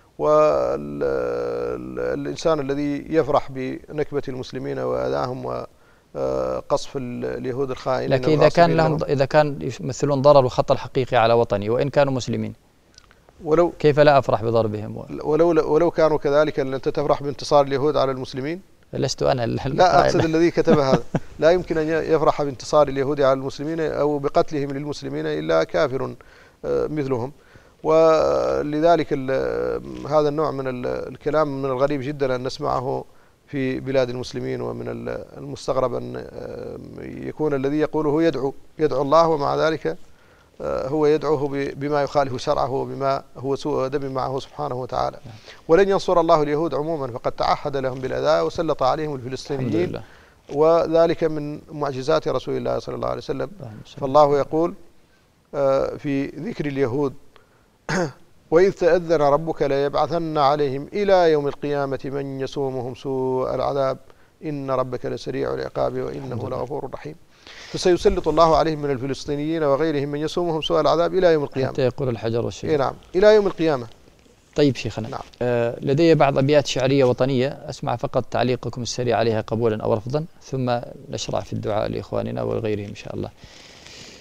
Speaker 3: والإنسان الذي يفرح بنكبة المسلمين وأذاهم وقصف اليهود الخائنين،
Speaker 2: لكن إذا كان لهم إذا كان يمثلون ضرر وخطر حقيقي على وطني وإن كانوا مسلمين،
Speaker 3: ولو
Speaker 2: كيف لا أفرح بضربهم؟
Speaker 3: ولو ولو كانوا كذلك، أن أنت تفرح بانتصار اليهود على المسلمين؟
Speaker 2: لست أنا
Speaker 3: لا أقصد الذي كتب هذا. لا يمكن أن يفرح بانتصار اليهود على المسلمين أو بقتلهم للمسلمين إلا كافر مثلهم. ولذلك هذا النوع من الكلام من الغريب جدا أن نسمعه في بلاد المسلمين، ومن المستغرب أن يكون الذي يقوله يدعو يدعو الله ومع ذلك هو يدعوه بما يخالف شرعه وبما هو سوء أدب معه سبحانه وتعالى. ولن ينصر الله اليهود عموما، فقد تعهد لهم بالأذى وسلط عليهم الفلسطينيين، وذلك من معجزات رسول الله صلى الله عليه وسلم. فالله يقول في ذكر اليهود: وإذ تأذن ربك ليبعثن عليهم إلى يوم القيامة من يسومهم سوء العذاب إن ربك لسريع العقاب وإنه لغفور رحيم. فسيسلط الله عليهم من الفلسطينيين وغيرهم من يسومهم سوء العذاب إلى يوم القيامة،
Speaker 2: حتى يقول الحجر والشجر.
Speaker 3: نعم، إلى يوم القيامة.
Speaker 2: طيب شيخنا،
Speaker 3: نعم.
Speaker 2: آه لدي بعض أبيات شعرية وطنية، أسمع فقط تعليقكم السريع عليها قبولا أو رفضا، ثم نشرع في الدعاء لإخواننا وغيرهم إن شاء الله.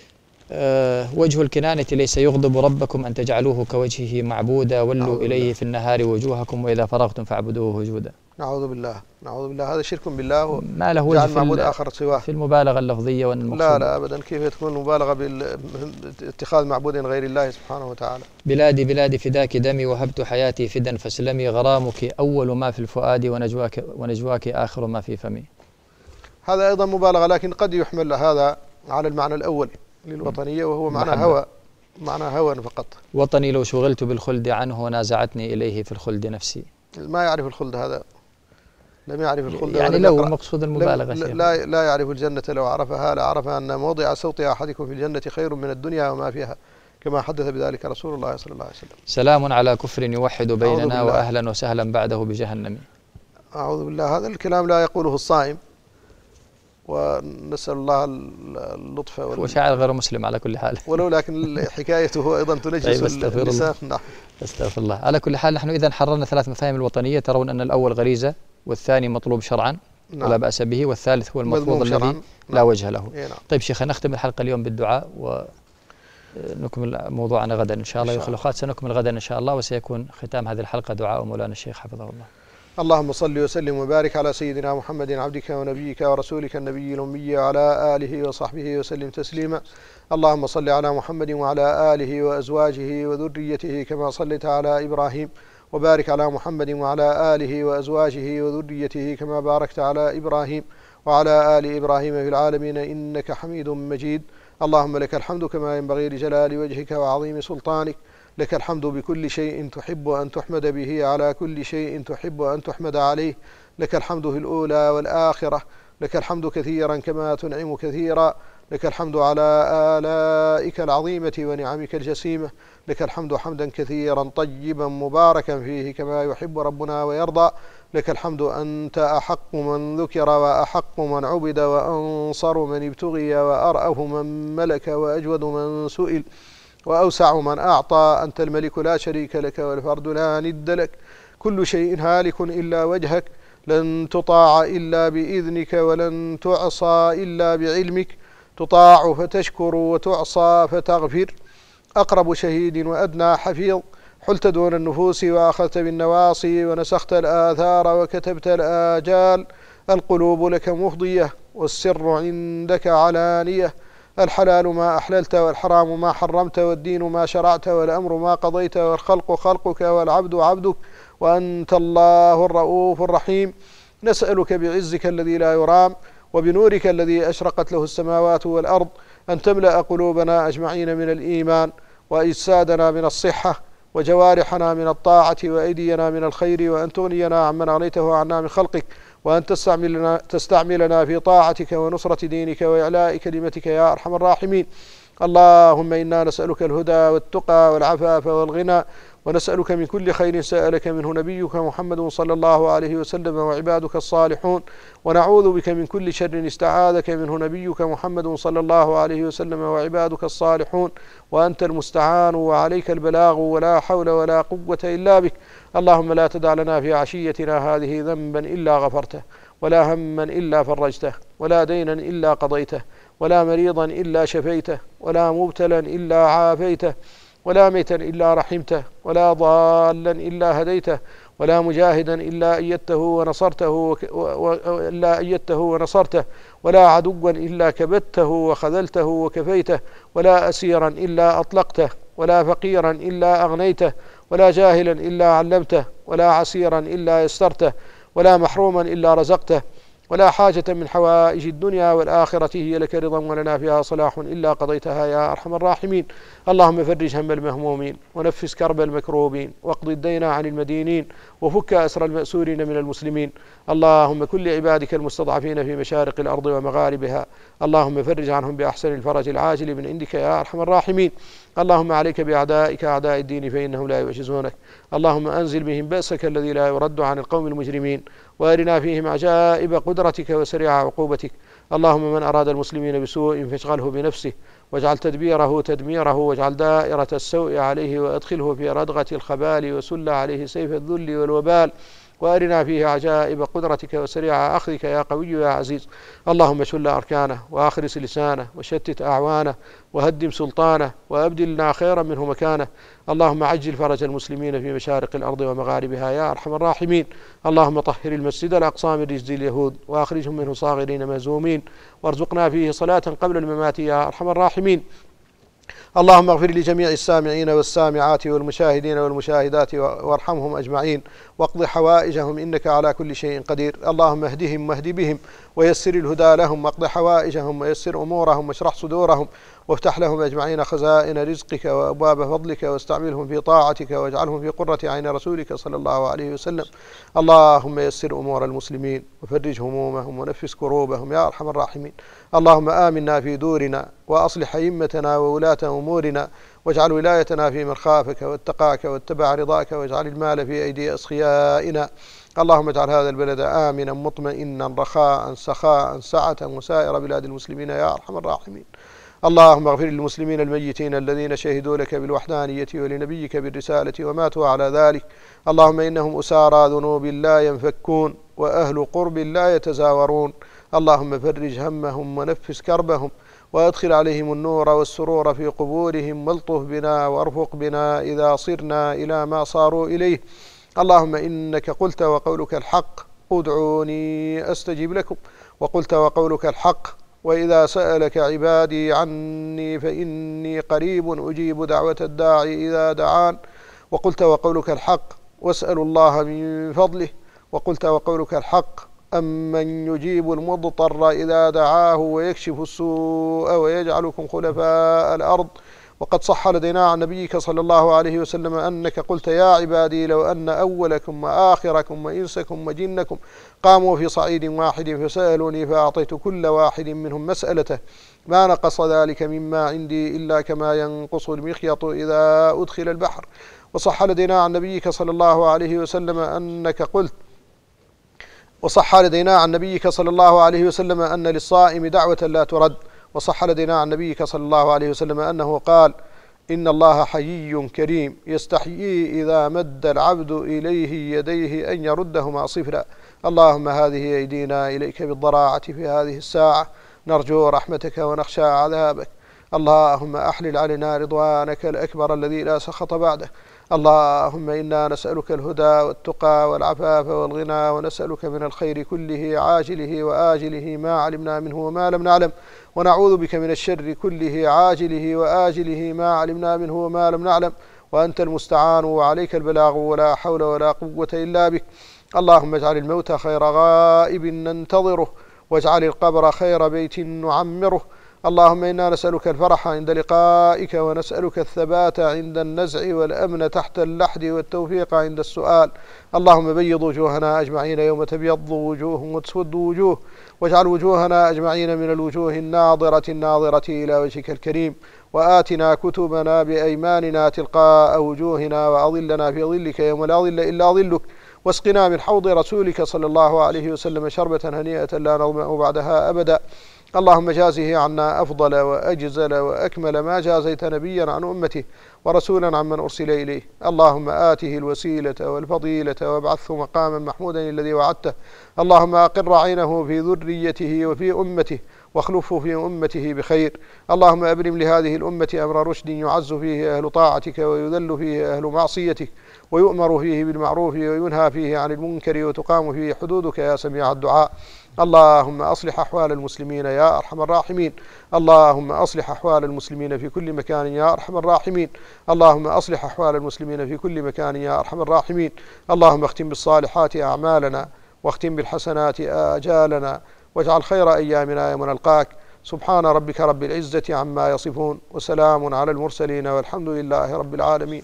Speaker 2: أه وجه الكنانة ليس يغضب ربكم أن تجعلوه كوجهه معبودا ولوا إليه في النهار وجوهكم وإذا فرغتم فاعبدوه وجودا.
Speaker 3: نعوذ بالله نعوذ بالله، هذا شرك بالله
Speaker 2: ما له وجه
Speaker 3: معبود آخر سواه
Speaker 2: في المبالغة اللفظية والمقصود.
Speaker 3: لا لا أبدا، كيف تكون المبالغة باتخاذ معبود غير الله سبحانه وتعالى.
Speaker 2: بلادي بلادي فداك دمي وهبت حياتي فدا فاسلمي غرامك أول ما في الفؤاد ونجواك, ونجواك آخر ما في فمي.
Speaker 3: هذا أيضا مبالغة، لكن قد يحمل هذا على المعنى الأول للوطنية وهو معنى هوى، معنى هوى فقط.
Speaker 2: وطني لو شغلت بالخلد عنه ونازعتني إليه في الخلد نفسي.
Speaker 3: ما يعرف الخلد، هذا لم يعرف الخلد
Speaker 2: يعني لو المقصود المبالغة
Speaker 3: لا, لا يعرف الجنة، لو عرفها لعرف أن موضع صوت أحدكم في الجنة خير من الدنيا وما فيها، كما حدث بذلك رسول الله صلى الله عليه وسلم.
Speaker 2: سلام على كفر يوحد بيننا وأهلا وسهلا بعده بجهنم.
Speaker 3: أعوذ بالله، هذا الكلام لا يقوله الصائم، ونسأل الله اللطف.
Speaker 2: هو شاعر غير مسلم على كل حال،
Speaker 3: ولو لكن حكايته أيضا تنجس اللسان.
Speaker 2: نعم استغفر الله. على كل حال نحن إذا حررنا ثلاث مفاهيم الوطنية، ترون أن الأول غريزة، والثاني مطلوب شرعا نعم. ولا بأس به، والثالث هو المفروض الذي نعم. لا وجه له. نعم. طيب شيخ، نختم الحلقة اليوم بالدعاء ونكمل موضوعنا غدا إن شاء الله. يا أخوات سنكمل غدا إن شاء الله، وسيكون ختام هذه الحلقة دعاء مولانا الشيخ حفظه الله.
Speaker 3: اللهم صل وسلم وبارك على سيدنا محمد عبدك ونبيك ورسولك النبي الأمي وعلى آله وصحبه وسلم تسليما. اللهم صل على محمد وعلى آله وأزواجه وذريته كما صليت على إبراهيم، وبارك على محمد وعلى آله وأزواجه وذريته كما باركت على إبراهيم وعلى آل إبراهيم في العالمين إنك حميد مجيد. اللهم لك الحمد كما ينبغي لجلال وجهك وعظيم سلطانك، لك الحمد بكل شيء تحب أن تحمد به على كل شيء تحب أن تحمد عليه، لك الحمد في الأولى والآخرة، لك الحمد كثيرا كما تنعم كثيرا، لك الحمد على آلائك العظيمة ونعمك الجسيمة، لك الحمد حمدا كثيرا طيبا مباركا فيه كما يحب ربنا ويرضى، لك الحمد أنت أحق من ذكر وأحق من عبد وأنصر من ابتغي وأرأف من ملك وأجود من سئل وأوسع من أعطى، أنت الملك لا شريك لك والفرد لا ند لك، كل شيء هالك إلا وجهك، لن تطاع إلا بإذنك ولن تعصى إلا بعلمك، تطاع فتشكر وتعصى فتغفر، أقرب شهيد وأدنى حفيظ، حلت دون النفوس وأخذت بالنواصي ونسخت الآثار وكتبت الآجال، القلوب لك مفضية والسر عندك علانية، الحلال ما أحللت والحرام ما حرمت والدين ما شرعت والأمر ما قضيت والخلق خلقك والعبد عبدك وأنت الله الرؤوف الرحيم. نسألك بعزك الذي لا يرام وبنورك الذي أشرقت له السماوات والأرض أن تملأ قلوبنا أجمعين من الإيمان، وأجسادنا من الصحة، وجوارحنا من الطاعة، وأيدينا من الخير، وأن تغنينا عمن أغنيته عنا من خلقك، وأن تستعملنا, تستعملنا في طاعتك ونصرة دينك وإعلاء كلمتك يا أرحم الراحمين. اللهم إنا نسألك الهدى والتقى والعفاف والغنى، ونسألك من كل خير سألك منه نبيك محمد صلى الله عليه وسلم وعبادك الصالحون، ونعوذ بك من كل شر استعاذك منه نبيك محمد صلى الله عليه وسلم وعبادك الصالحون، وأنت المستعان وعليك البلاغ ولا حول ولا قوة إلا بك. اللهم لا تدع لنا في عشيتنا هذه ذنبا إلا غفرته، ولا هما إلا فرجته، ولا دينا إلا قضيته، ولا مريضا إلا شفيته، ولا مبتلا إلا عافيته، ولا ميتا إلا رحمته، ولا ضالا إلا هديته، ولا مجاهدا إلا أيدته ونصرته إلا أيدته ونصرته، ولا عدوا إلا كبته وخذلته وكفيته، ولا أسيرا إلا أطلقته، ولا فقيرا إلا أغنيته، ولا جاهلا إلا علمته، ولا عسيرا إلا يسرته، ولا محروما إلا رزقته، ولا حاجة من حوائج الدنيا والآخرة هي لك رضا ولنا فيها صلاح إلا قضيتها يا أرحم الراحمين. اللهم فرج هم المهمومين، ونفس كرب المكروبين، واقض الدين عن المدينين، وفك أسر المأسورين من المسلمين. اللهم كل عبادك المستضعفين في مشارق الأرض ومغاربها، اللهم فرج عنهم بأحسن الفرج العاجل من عندك يا أرحم الراحمين. اللهم عليك بأعدائك أعداء الدين فإنهم لا يعجزونك. اللهم أنزل بهم بأسك الذي لا يرد عن القوم المجرمين، وأرنا فيهم عجائب قدرتك وسريع عقوبتك. اللهم من أراد المسلمين بسوء فاشغله بنفسه، واجعل تدبيره تدميره، واجعل دائرة السوء عليه، وأدخله في ردغة الخبال، وسل عليه سيف الذل والوبال. وأرنا فيه عجائب قدرتك وسريع أخذك يا قوي يا عزيز. اللهم شل أركانه وأخرس لسانه وشتت أعوانه وهدم سلطانه وأبدلنا خيرا منه مكانه. اللهم عجل فرج المسلمين في مشارق الأرض ومغاربها يا أرحم الراحمين. اللهم طهر المسجد الأقصى من رجز اليهود وأخرجهم منه صاغرين مهزومين، وارزقنا فيه صلاة قبل الممات يا أرحم الراحمين. اللهم اغفر لجميع السامعين والسامعات والمشاهدين والمشاهدات وارحمهم أجمعين، واقض حوائجهم إنك على كل شيء قدير. اللهم اهدهم واهد بهم ويسر الهدى لهم، واقض حوائجهم ويسر أمورهم واشرح صدورهم، وافتح لهم أجمعين خزائن رزقك وأبواب فضلك، واستعملهم في طاعتك واجعلهم في قرة عين رسولك صلى الله عليه وسلم. اللهم يسر أمور المسلمين وفرج همومهم ونفس كروبهم يا أرحم الراحمين. اللهم آمنا في دورنا وأصلح أئمتنا وولاة أمورنا، واجعل ولايتنا في من خافك واتقاك واتبع رضاك، واجعل المال في أيدي أسخيائنا. اللهم اجعل هذا البلد آمنا مطمئنا رخاء سخاء سعة وسائر بلاد المسلمين يا أرحم الراحمين. اللهم اغفر للمسلمين الميتين الذين شهدوا لك بالوحدانية ولنبيك بالرسالة وماتوا على ذلك. اللهم إنهم أسارى ذنوب لا ينفكون وأهل قرب لا يتزاورون. اللهم فرج همهم ونفس كربهم، وأدخل عليهم النور والسرور في قبورهم، والطف بنا وارفق بنا إذا صرنا إلى ما صاروا إليه. اللهم إنك قلت وقولك الحق ادعوني أستجب لكم، وقلت وقولك الحق وإذا سألك عبادي عني فإني قريب أجيب دعوة الداعي إذا دعان، وقلت وقولك الحق واسألوا الله من فضله، وقلت وقولك الحق أمن يجيب المضطر إذا دعاه ويكشف السوء ويجعلكم خلفاء الأرض. وقد صح لدينا عن نبيك صلى الله عليه وسلم أنك قلت يا عبادي لو أن أولكم وآخركم وإنسكم وجنكم قاموا في صعيد واحد فسألوني فأعطيت كل واحد منهم مسألته ما نقص ذلك مما عندي إلا كما ينقص المخيط إذا أدخل البحر. وصح لدينا عن نبيك صلى الله عليه وسلم أنك قلت وصح لدينا عن نبيك صلى الله عليه وسلم أن للصائم دعوة لا ترد. وصح لدينا عن نبيك صلى الله عليه وسلم أنه قال إن الله حيي كريم يستحيي إذا مد العبد إليه يديه أن يردهما صفرا. اللهم هذه أيدينا إليك بالضراعة في هذه الساعة، نرجو رحمتك ونخشى عذابك. اللهم أحلل علينا رضوانك الأكبر الذي لا سخط بعده. اللهم إنا نسألك الهدى والتقى والعفاف والغنى، ونسألك من الخير كله عاجله وآجله ما علمنا منه وما لم نعلم، ونعوذ بك من الشر كله عاجله وآجله ما علمنا منه وما لم نعلم، وأنت المستعان وعليك البلاغ ولا حول ولا قوة إلا بك. اللهم اجعل الموت خير غائب ننتظره، واجعل القبر خير بيت نعمره. اللهم إنا نسألك الفرح عند لقائك، ونسألك الثبات عند النزع، والأمن تحت اللحد، والتوفيق عند السؤال. اللهم بيض وجوهنا أجمعين يوم تبيض وجوه وتسود وجوه، واجعل وجوهنا أجمعين من الوجوه الناظرة الناظرة إلى وجهك الكريم. وآتنا كتبنا بأيماننا تلقاء وجوهنا، وأظلنا في ظلك يوم لا ظل إلا ظلك، واسقنا من حوض رسولك صلى الله عليه وسلم شربة هنيئة لا نظمأ بعدها أبدا. اللهم جازه عنا أفضل وأجزل وأكمل ما جازيت نبيا عن أمته ورسولا عمن أرسل إليه. اللهم آته الوسيلة والفضيلة وابعثه مقاما محمودا الذي وعدته. اللهم أقر عينه في ذريته وفي أمته، واخلفه في أمته بخير. اللهم أبرم لهذه الأمة أمر رشد يعز فيه أهل طاعتك ويذل فيه أهل معصيتك، ويؤمر فيه بالمعروف وينهى فيه عن المنكر، وتقام فيه حدودك يا سميع الدعاء. اللهم أصلح أحوال المسلمين يا أرحم الراحمين. اللهم أصلح أحوال المسلمين في كل مكان يا أرحم الراحمين. اللهم أصلح أحوال المسلمين في كل مكان يا أرحم الراحمين. اللهم اختم بالصالحات أعمالنا، واختم بالحسنات آجالنا، واجعل خير أيامنا يوم نلقاك. سبحان ربك رب العزة عما يصفون، وسلام على المرسلين، والحمد لله رب العالمين.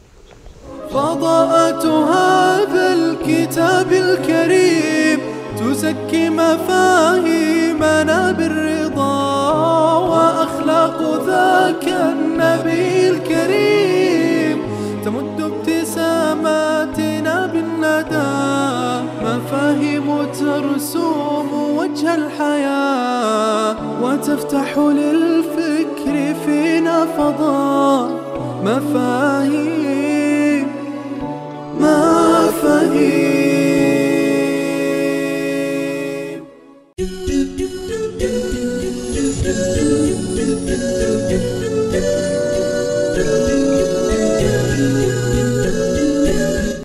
Speaker 1: فضاءة هذا الكتاب الكريم تزكي مفاهيمنا بالرضا، وأخلاق ذاك النبي الكريم تمد ابتساماتنا بالندى، مفاهيم ترسوم وجه الحياة، وتفتح للفكر فينا فضاء. مفاهيم مفاهيم